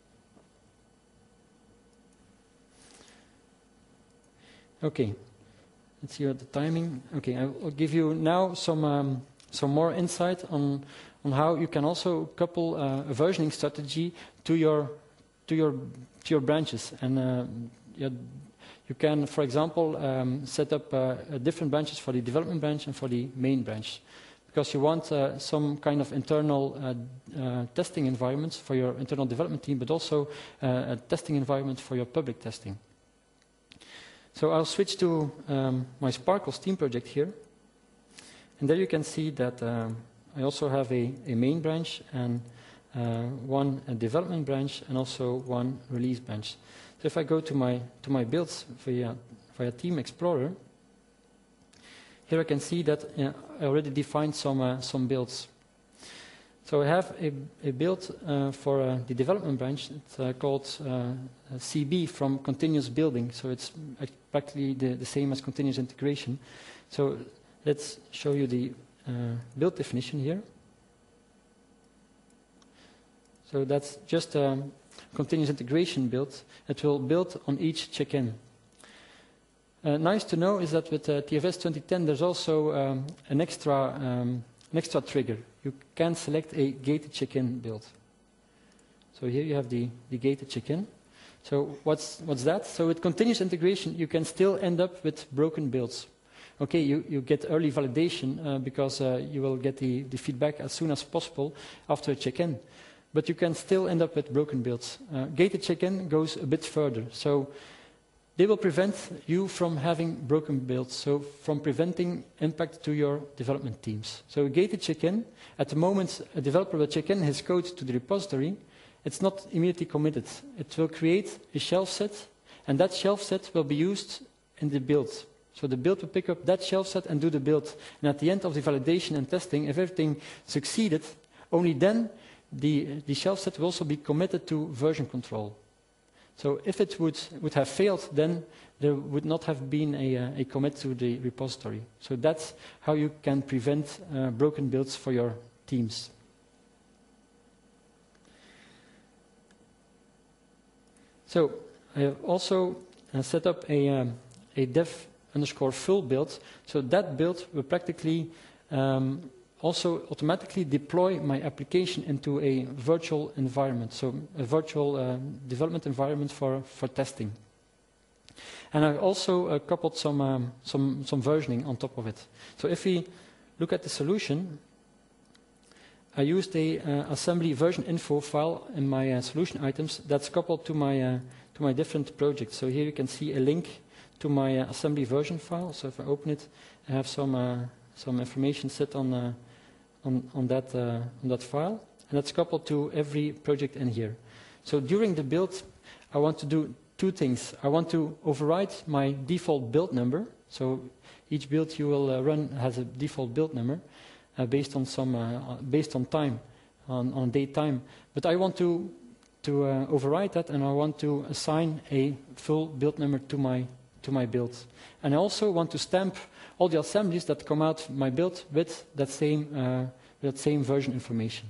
Okay. Let's see what the timing. Okay, I'll give you now some um, some more insight on on how you can also couple uh, a versioning strategy to your to your to your branches, and uh, you, you can, for example, um, set up uh, different branches for the development branch and for the main branch, because you want uh, some kind of internal uh, uh, testing environments for your internal development team, but also uh, a testing environment for your public testing. So I'll switch to um, my Sparkle Steam project here. And there you can see that um, I also have a, a main branch and uh, one a development branch and also one release branch. So if I go to my, to my builds via, via Team Explorer, here I can see that uh, I already defined some, uh, some builds. So I have a, a build uh, for uh, the development branch. It's uh, called uh, C B from continuous building. So it's practically the, the same as continuous integration. So let's show you the uh, build definition here. So that's just a continuous integration build. It will build on each check-in. Uh, nice to know is that with uh, T F S twenty ten there's also um, an extra um, an extra trigger. You can select a gated check-in build. So here you have the, the gated check-in. So what's, what's that? So with continuous integration, you can still end up with broken builds. Okay, you, you get early validation uh, because uh, you will get the, the feedback as soon as possible after a check-in. But you can still end up with broken builds. Uh, gated check-in goes a bit further. So they will prevent you from having broken builds, so from preventing impact to your development teams. So a gated check-in, at the moment a developer will check in his code to the repository, it's not immediately committed. It will create a shelf set, and that shelf set will be used in the build. So the build will pick up that shelf set and do the build. And at the end of the validation and testing, if everything succeeded, only then the, the shelf set will also be committed to version control. So if it would, would have failed, then there would not have been a, uh, a commit to the repository. So that's how you can prevent uh, broken builds for your teams. So I have also uh, set up a, um, a dev underscore full build. So that build will practically um, also automatically deploy my application into a virtual environment, so a virtual uh, development environment for, for testing. And I've also uh, coupled some, um, some, some versioning on top of it. So if we look at the solution, I used a uh, assembly version info file in my uh, solution items that's coupled to my, uh, to my different projects. So here you can see a link to my uh, assembly version file. So if I open it, I have some, uh, some information set on, uh, on, on, that, uh, on that file. And that's coupled to every project in here. So during the build, I want to do two things. I want to override my default build number. So each build you will uh, run has a default build number. Uh, based on some, uh, based on time, on, on date time. But I want to, to uh, override that, and I want to assign a full build number to my, to my build. And I also want to stamp all the assemblies that come out of my build with that same, uh, that same version information.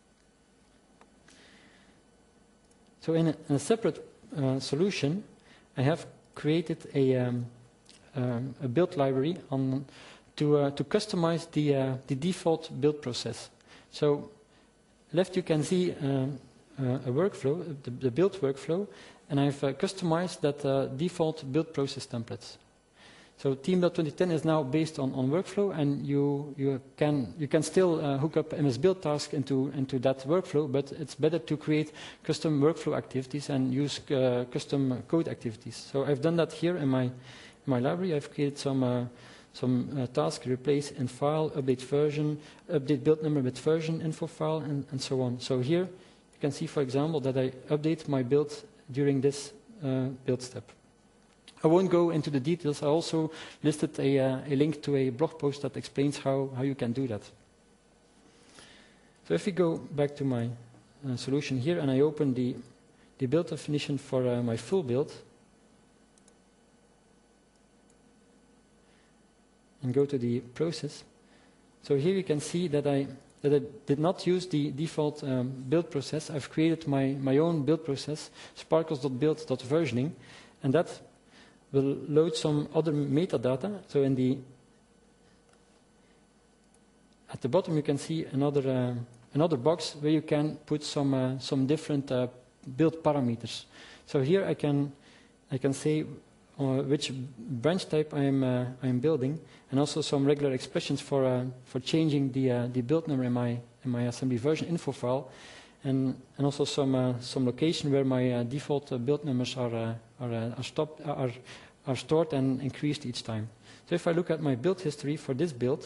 So in a, in a separate uh, solution, I have created a, um, um, a build library on To, uh, to customize the, uh, the default build process. So left you can see uh, uh, a workflow, the, the build workflow, and I've uh, customized that uh, default build process templates. So TeamBuild twenty ten is now based on, on workflow, and you, you, can, you can still uh, hook up M S Build task into, into that workflow, but it's better to create custom workflow activities and use uh, custom code activities. So I've done that here in my, in my library. I've created some uh, Some uh, task, replace in file, update version, update build number with version info file, and, and so on. So here you can see, for example, that I update my build during this uh, build step. I won't go into the details. I also listed a, uh, a link to a blog post that explains how, how you can do that. So if we go back to my uh, solution here, and I open the, the build definition for uh, my full build, and go to the process. So here you can see that I, that I did not use the default um, build process. I've created my, my own build process, sparkles.build.versioning, and that will load some other metadata. So in the, at the bottom you can see another, uh, another box where you can put some, uh, some different uh, build parameters. So here I can, I can say Uh, which branch type I am uh, I am building, and also some regular expressions for uh, for changing the uh, the build number in my in my assembly version info file, and and also some uh, some location where my uh, default uh, build numbers are uh, are uh, are stopped are are stored and increased each time. So if I look at my build history for this build,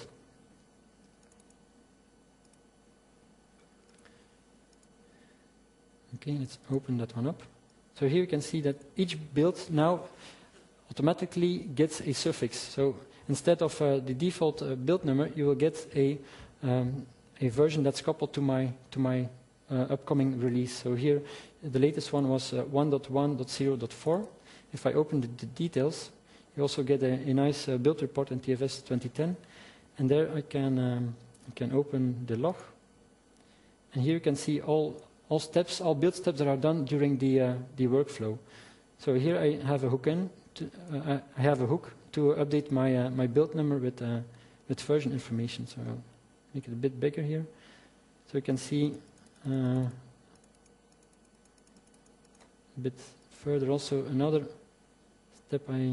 okay, let's open that one up. So here you can see that each build now automatically gets a suffix. So instead of uh, the default uh, build number, you will get a, um, a version that's coupled to my, to my uh, upcoming release. So here, the latest one was uh, one point one point zero point four. If I open the, the details, you also get a, a nice uh, build report in T F S twenty ten. And there I can, um, I can open the log. And here you can see all, all steps, all build steps that are done during the, uh, the workflow. So here I have a hook in. To, uh, I have a hook to update my uh, my build number with uh, with version information. So I'll make it a bit bigger here, so you can see uh, a bit further also another step. I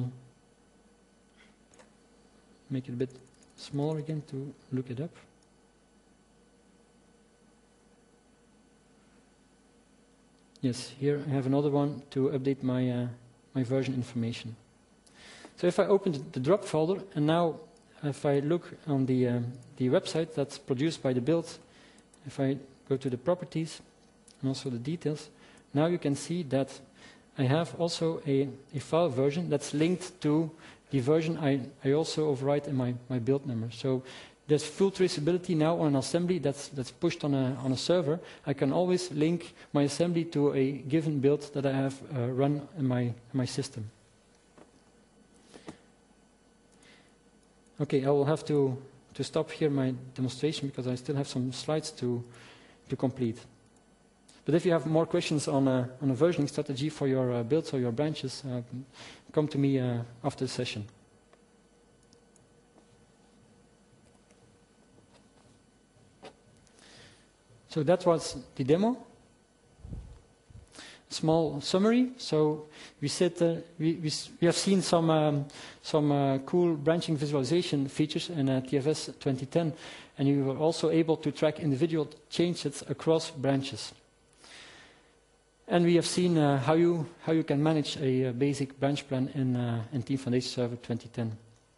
make it a bit smaller again to look it up. Yes, here I have another one to update my, uh, my version information. So if I open the drop folder, and now if I look on the, um, the website that's produced by the build, if I go to the properties and also the details, now you can see that I have also a, a file version that's linked to the version I, I also overwrite in my, my build number. So there's full traceability now on an assembly that's, that's pushed on a, on a server. I can always link my assembly to a given build that I have uh, run in my, in my system. Okay, I will have to, to stop here my demonstration because I still have some slides to, to complete. But if you have more questions on a, on a versioning strategy for your uh, builds or your branches, uh, come to me uh, after the session. So that was the demo. Small summary. So we said uh, we, we, we have seen some um, some uh, cool branching visualization features in uh, T F S twenty ten, and you were also able to track individual changes across branches. And we have seen uh, how you how you can manage a, a basic branch plan in uh, in Team Foundation Server twenty ten.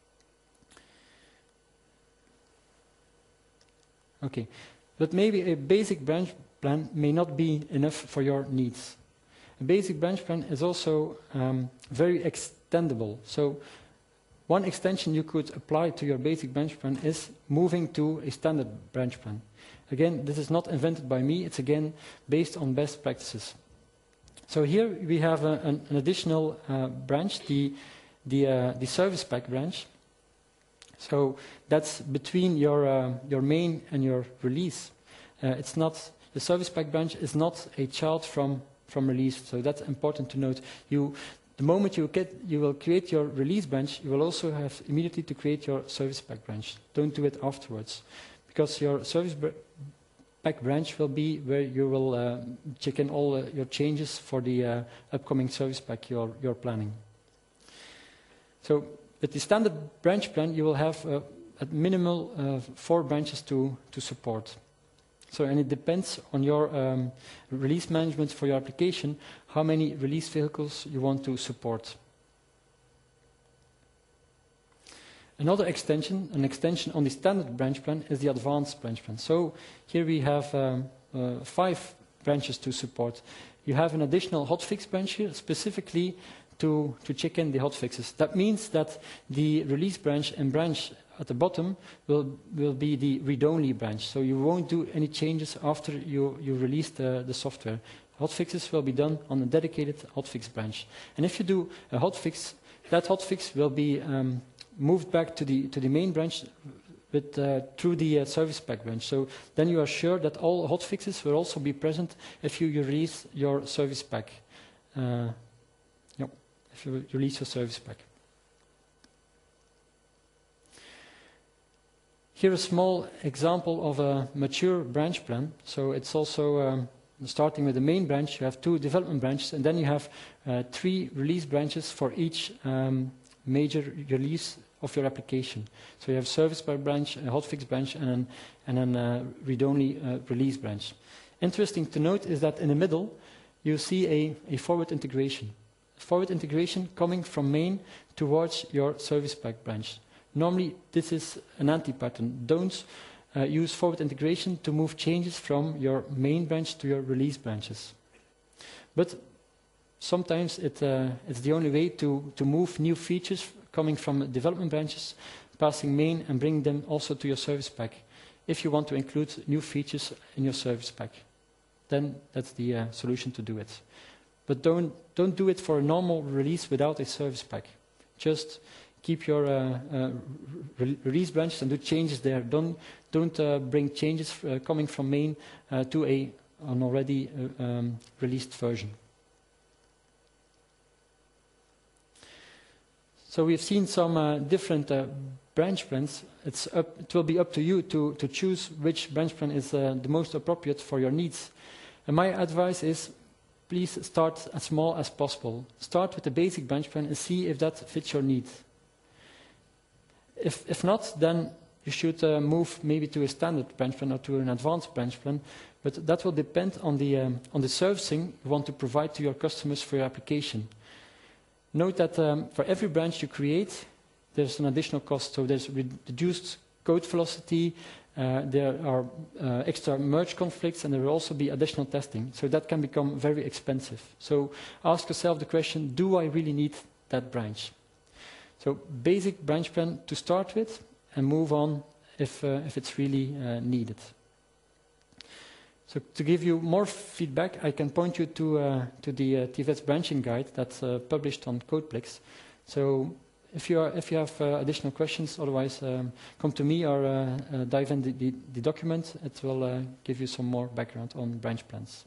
Okay. But maybe a basic branch plan may not be enough for your needs. A basic branch plan is also um, very extendable. So one extension you could apply to your basic branch plan is moving to a standard branch plan. Again, this is not invented by me. It's again based on best practices. So here we have a, an, an additional uh, branch, the, the, uh, the service pack branch. So that's between your, uh, your main and your release. Uh, it's not, the service pack branch is not a child from, from release, so that's important to note. You, the moment you, get, you will create your release branch, you will also have immediately to create your service pack branch. Don't do it afterwards, because your service pack branch will be where you will uh, check in all uh, your changes for the uh, upcoming service pack you're, you're planning. So, with the standard branch plan, you will have uh, at minimal uh, four branches to, to support. So, and it depends on your um, release management for your application, how many release vehicles you want to support. Another extension, an extension on the standard branch plan is the advanced branch plan. So, here we have um, uh, five branches to support. You have an additional hotfix branch here, specifically To, to check in the hotfixes. That means that the release branch and branch at the bottom will, will be the read-only branch. So you won't do any changes after you, you release the, the software. Hotfixes will be done on a dedicated hotfix branch. And if you do a hotfix, that hotfix will be um, moved back to the, to the main branch with, uh, through the uh, service pack branch. So then you are sure that all hotfixes will also be present if you release your service pack. Uh, If you release your service pack. Here a small example of a mature branch plan. So it's also um, starting with the main branch, you have two development branches, and then you have uh, three release branches for each um, major release of your application. So you have service pack branch, a hotfix branch, and an, and an uh, read-only uh, release branch. Interesting to note is that in the middle you see a, a forward integration. Forward integration coming from main towards your service pack branch. Normally, this is an anti-pattern. Don't uh, use forward integration to move changes from your main branch to your release branches. But sometimes it, uh, it's the only way to, to move new features coming from development branches, passing main and bring them also to your service pack. If you want to include new features in your service pack, then that's the uh, solution to do it. But don't, don't do it for a normal release without a service pack. Just keep your uh, uh, re release branches and do changes there. Don't, don't uh, bring changes uh, coming from main uh, to a, an already uh, um, released version. So we've seen some uh, different uh, branch plans. It's up, it will be up to you to, to choose which branch plan is uh, the most appropriate for your needs. And my advice is, please start as small as possible. Start with the basic branch plan and see if that fits your need. If, if not, then you should uh, move maybe to a standard branch plan or to an advanced branch plan, but that will depend on the, um, on the servicing you want to provide to your customers for your application. Note that um, for every branch you create, there's an additional cost. So there's reduced code velocity, uh, there are uh, extra merge conflicts, and there will also be additional testing. So that can become very expensive. So ask yourself the question, do I really need that branch? So basic branch plan to start with, and move on if, uh, if it's really uh, needed. So to give you more feedback, I can point you to, uh, to the uh, T V E T's branching guide that's uh, published on Codeplex. So if you, are, if you have uh, additional questions, otherwise um, come to me or uh, uh, dive in the, the, the document. It will uh, give you some more background on branch plans.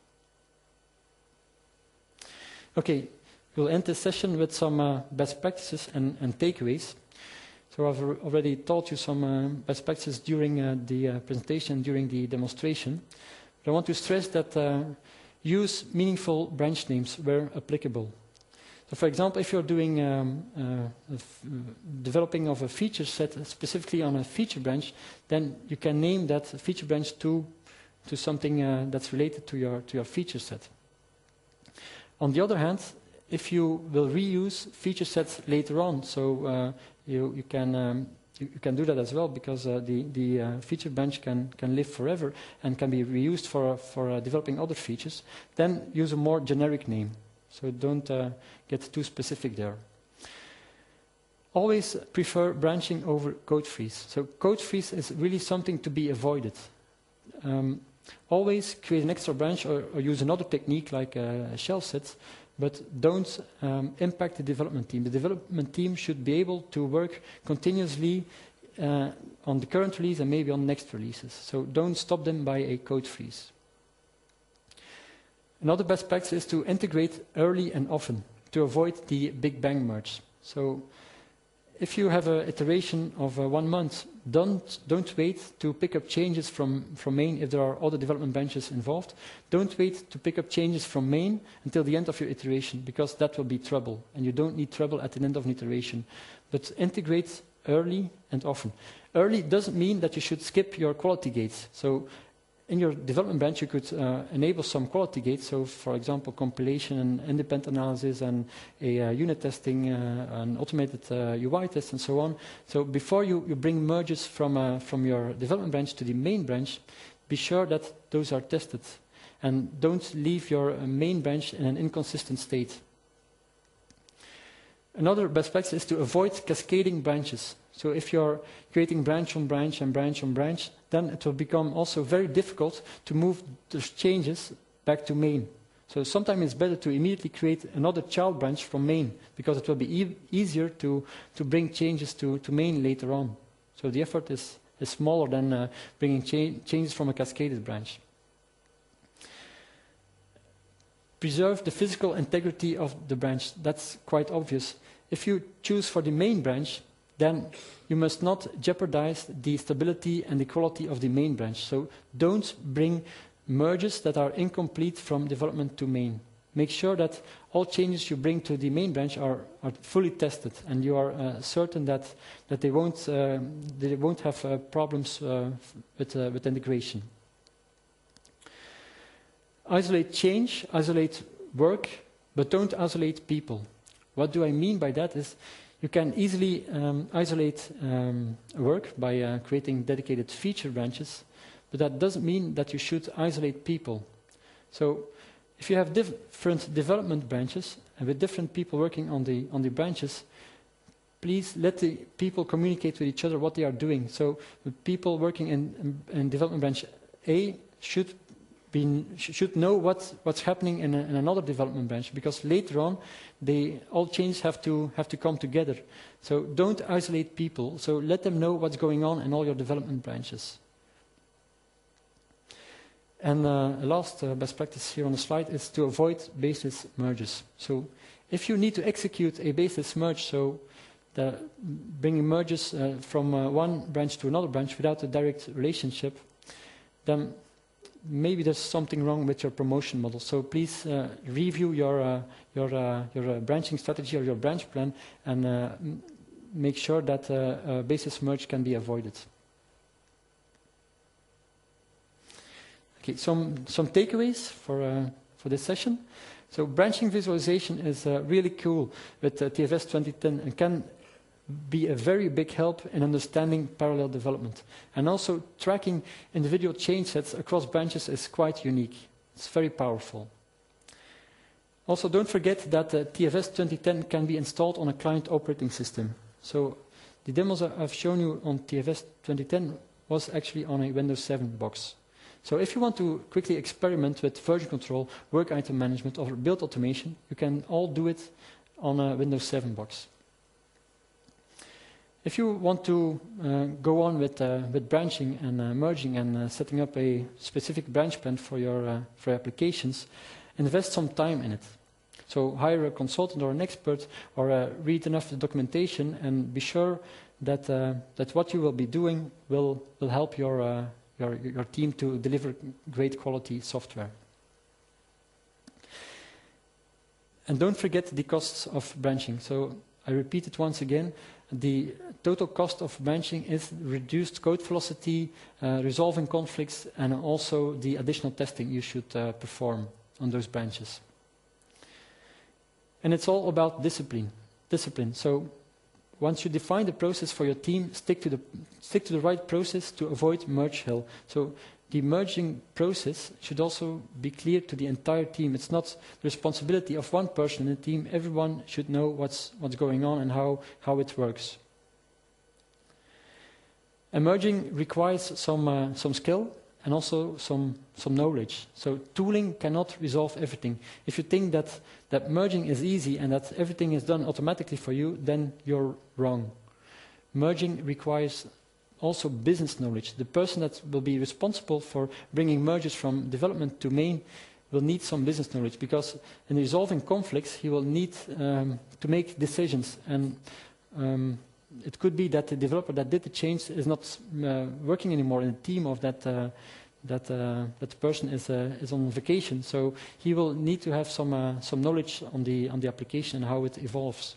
Okay, we'll end this session with some uh, best practices and, and takeaways. So I've already taught you some uh, best practices during uh, the uh, presentation, during the demonstration. But I want to stress that uh, use meaningful branch names where applicable. So for example, if you're doing um, uh, developing of a feature set specifically on a feature branch, then you can name that feature branch to, to something uh, that's related to your, to your feature set. On the other hand, if you will reuse feature sets later on, so uh, you, you, can, um, you, you can do that as well, because uh, the, the uh, feature branch can, can live forever and can be reused for, for uh, developing other features, then use a more generic name. So don't uh, get too specific there. Always prefer branching over code freeze. So code freeze is really something to be avoided. Um, always create an extra branch or, or use another technique like uh, shell sets, but don't um, impact the development team. The development team should be able to work continuously uh, on the current release and maybe on next releases. So don't stop them by a code freeze. Another best practice is to integrate early and often to avoid the big bang merge. So if you have an iteration of uh, one month, don't, don't wait to pick up changes from, from main if there are other development branches involved. Don't wait to pick up changes from main until the end of your iteration, because that will be trouble, and you don't need trouble at the end of an iteration. But integrate early and often. Early doesn't mean that you should skip your quality gates. So in your development branch, you could uh, enable some quality gates. So, for example, compilation and independent analysis and a uh, unit testing, uh, an automated uh, U I test, and so on. So, before you, you bring merges from, uh, from your development branch to the main branch, be sure that those are tested. And don't leave your uh, main branch in an inconsistent state. Another best practice is to avoid cascading branches. So if you're creating branch on branch and branch on branch, then it will become also very difficult to move those changes back to main. So sometimes it's better to immediately create another child branch from main, because it will be e easier to, to bring changes to, to main later on. So the effort is, is smaller than uh, bringing cha changes from a cascaded branch. Preserve the physical integrity of the branch. That's quite obvious. If you choose for the main branch, then you must not jeopardize the stability and the quality of the main branch. So don't bring merges that are incomplete from development to main. Make sure that all changes you bring to the main branch are, are fully tested, and you are uh, certain that, that they, won't, uh, they won't have uh, problems uh, with, uh, with integration. Isolate change, isolate work, but don't isolate people. What do I mean by that is, you can easily um, isolate um, work by uh, creating dedicated feature branches, but that doesn't mean that you should isolate people. So if you have different development branches and with different people working on the, on the branches, please let the people communicate with each other what they are doing. So the people working in, in development branch A should Be, should know what, what's happening in, a, in another development branch, because later on, they, all changes have to, have to come together. So don't isolate people, so let them know what's going on in all your development branches. And uh, last uh, best practice here on the slide is to avoid baseless merges. So if you need to execute a baseless merge, so the bringing merges uh, from uh, one branch to another branch without a direct relationship, then maybe there's something wrong with your promotion model. So please uh, review your uh, your uh, your uh, branching strategy or your branch plan, and uh, make sure that uh, uh, basis merge can be avoided. Okay, some some takeaways for uh, for this session. So branching visualization is uh, really cool with uh, T F S twenty ten and can be a very big help in understanding parallel development. And also tracking individual change sets across branches is quite unique. It's very powerful. Also, don't forget that uh, T F S twenty ten can be installed on a client operating system. So the demos I've shown you on T F S twenty ten was actually on a Windows seven box. So if you want to quickly experiment with version control, work item management, or build automation, you can all do it on a Windows seven box. If you want to uh, go on with, uh, with branching and uh, merging and uh, setting up a specific branch plan for your, uh, for your applications, invest some time in it. So hire a consultant or an expert, or uh, read enough documentation, and be sure that, uh, that what you will be doing will, will help your, uh, your, your team to deliver great quality software. And don't forget the costs of branching. So I repeat it once again. The total cost of branching is reduced code velocity, uh, resolving conflicts, and also the additional testing you should uh, perform on those branches. And it's all about discipline. Discipline. So once you define the process for your team, stick to the, stick to the right process to avoid merge hell. So the merging process should also be clear to the entire team. It's not the responsibility of one person in the team. Everyone should know what's, what's going on and how, how it works. And merging requires some, uh, some skill and also some, some knowledge. So tooling cannot resolve everything. If you think that, that merging is easy and that everything is done automatically for you, then you're wrong. Merging requires also business knowledge. The person that will be responsible for bringing merges from development to main will need some business knowledge, because in resolving conflicts he will need um, to make decisions, and um, it could be that the developer that did the change is not uh, working anymore in a team of that uh, that uh, that person is uh, is on vacation, so he will need to have some uh, some knowledge on the on the application and how it evolves.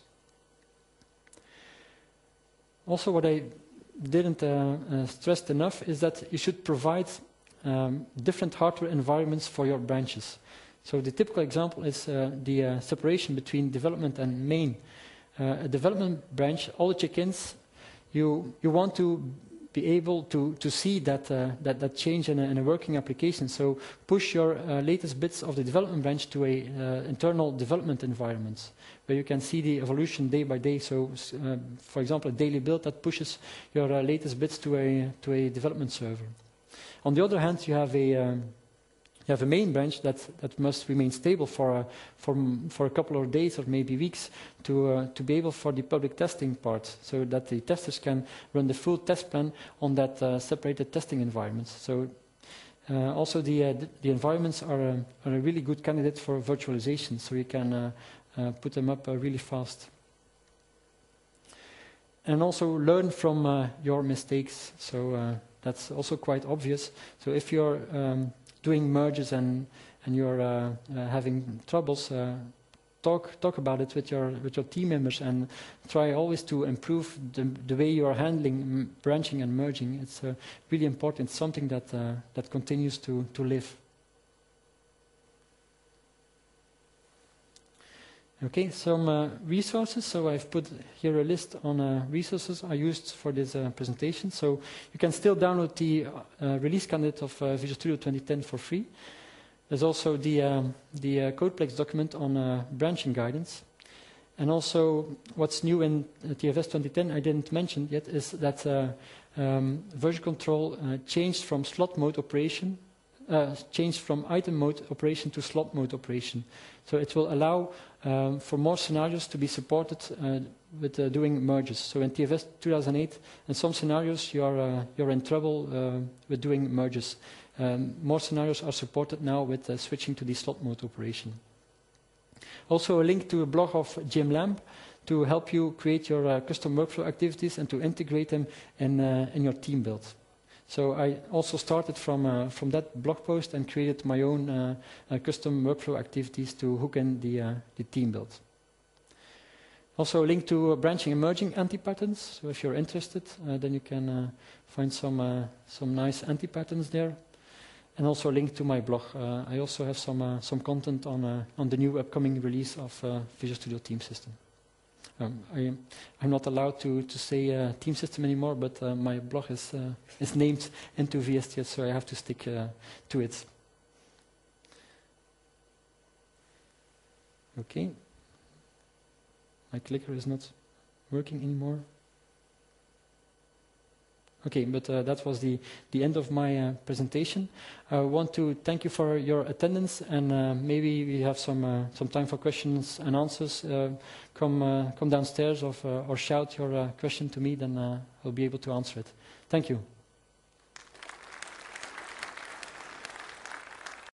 Also, what I didn't uh, uh, stress enough is that you should provide um, different hardware environments for your branches. So the typical example is uh, the uh, separation between development and main. Uh, a development branch, all the check-ins, you you want to be able to to see that uh, that that change in a, in a working application. So push your uh, latest bits of the development branch to a uh, internal development environment, where you can see the evolution day by day. So, uh, for example, a daily build that pushes your uh, latest bits to a to a development server. On the other hand, you have a um, you have a main branch that that must remain stable for a, for for a couple of days or maybe weeks to uh, to be able for the public testing part, so that the testers can run the full test plan on that uh, separated testing environment. So. Uh, also, the, uh, the environments are a, are a really good candidate for virtualization, so you can uh, uh, put them up uh, really fast. And also learn from uh, your mistakes, so uh, that's also quite obvious. So if you're um, doing merges and, and you're uh, uh, having troubles, uh, talk, talk about it with your, with your team members, and try always to improve the, the way you are handling branching and merging. It's uh, really important. It's something that, uh, that continues to, to live. Okay, some uh, resources. So I've put here a list on uh, resources I used for this uh, presentation. So you can still download the uh, release candidate of uh, Visual Studio twenty ten for free. There's also the, um, the uh, Codeplex document on uh, branching guidance. And also what's new in uh, T F S twenty ten I didn't mention yet is that uh, um, version control uh, changed from slot mode operation, uh, changed from item mode operation to slot mode operation. So it will allow um, for more scenarios to be supported uh, with uh, doing merges. So in T F S two thousand eight, in some scenarios you're, uh, you're in trouble uh, with doing merges. Um, more scenarios are supported now with uh, switching to the slot mode operation. Also a link to a blog of Jim Lamb to help you create your uh, custom workflow activities and to integrate them in, uh, in your team build. So I also started from, uh, from that blog post and created my own uh, uh, custom workflow activities to hook in the, uh, the theme build. Also a link to uh, branching and merging anti-patterns. So if you're interested, uh, then you can uh, find some, uh, some nice anti-patterns there. And also a link to my blog. Uh, I also have some, uh, some content on, uh, on the new upcoming release of uh, Visual Studio Theme System. Um, I, I'm not allowed to, to say uh, Theme System anymore, but uh, my blog is, uh, is named into V S T S, so I have to stick uh, to it. Okay. My clicker is not working anymore. Okay, but uh, that was the, the end of my uh, presentation. I want to thank you for your attendance, and uh, maybe we have some, uh, some time for questions and answers. Uh, come, uh, come downstairs or, uh, or shout your uh, question to me, then uh, I'll be able to answer it. Thank you.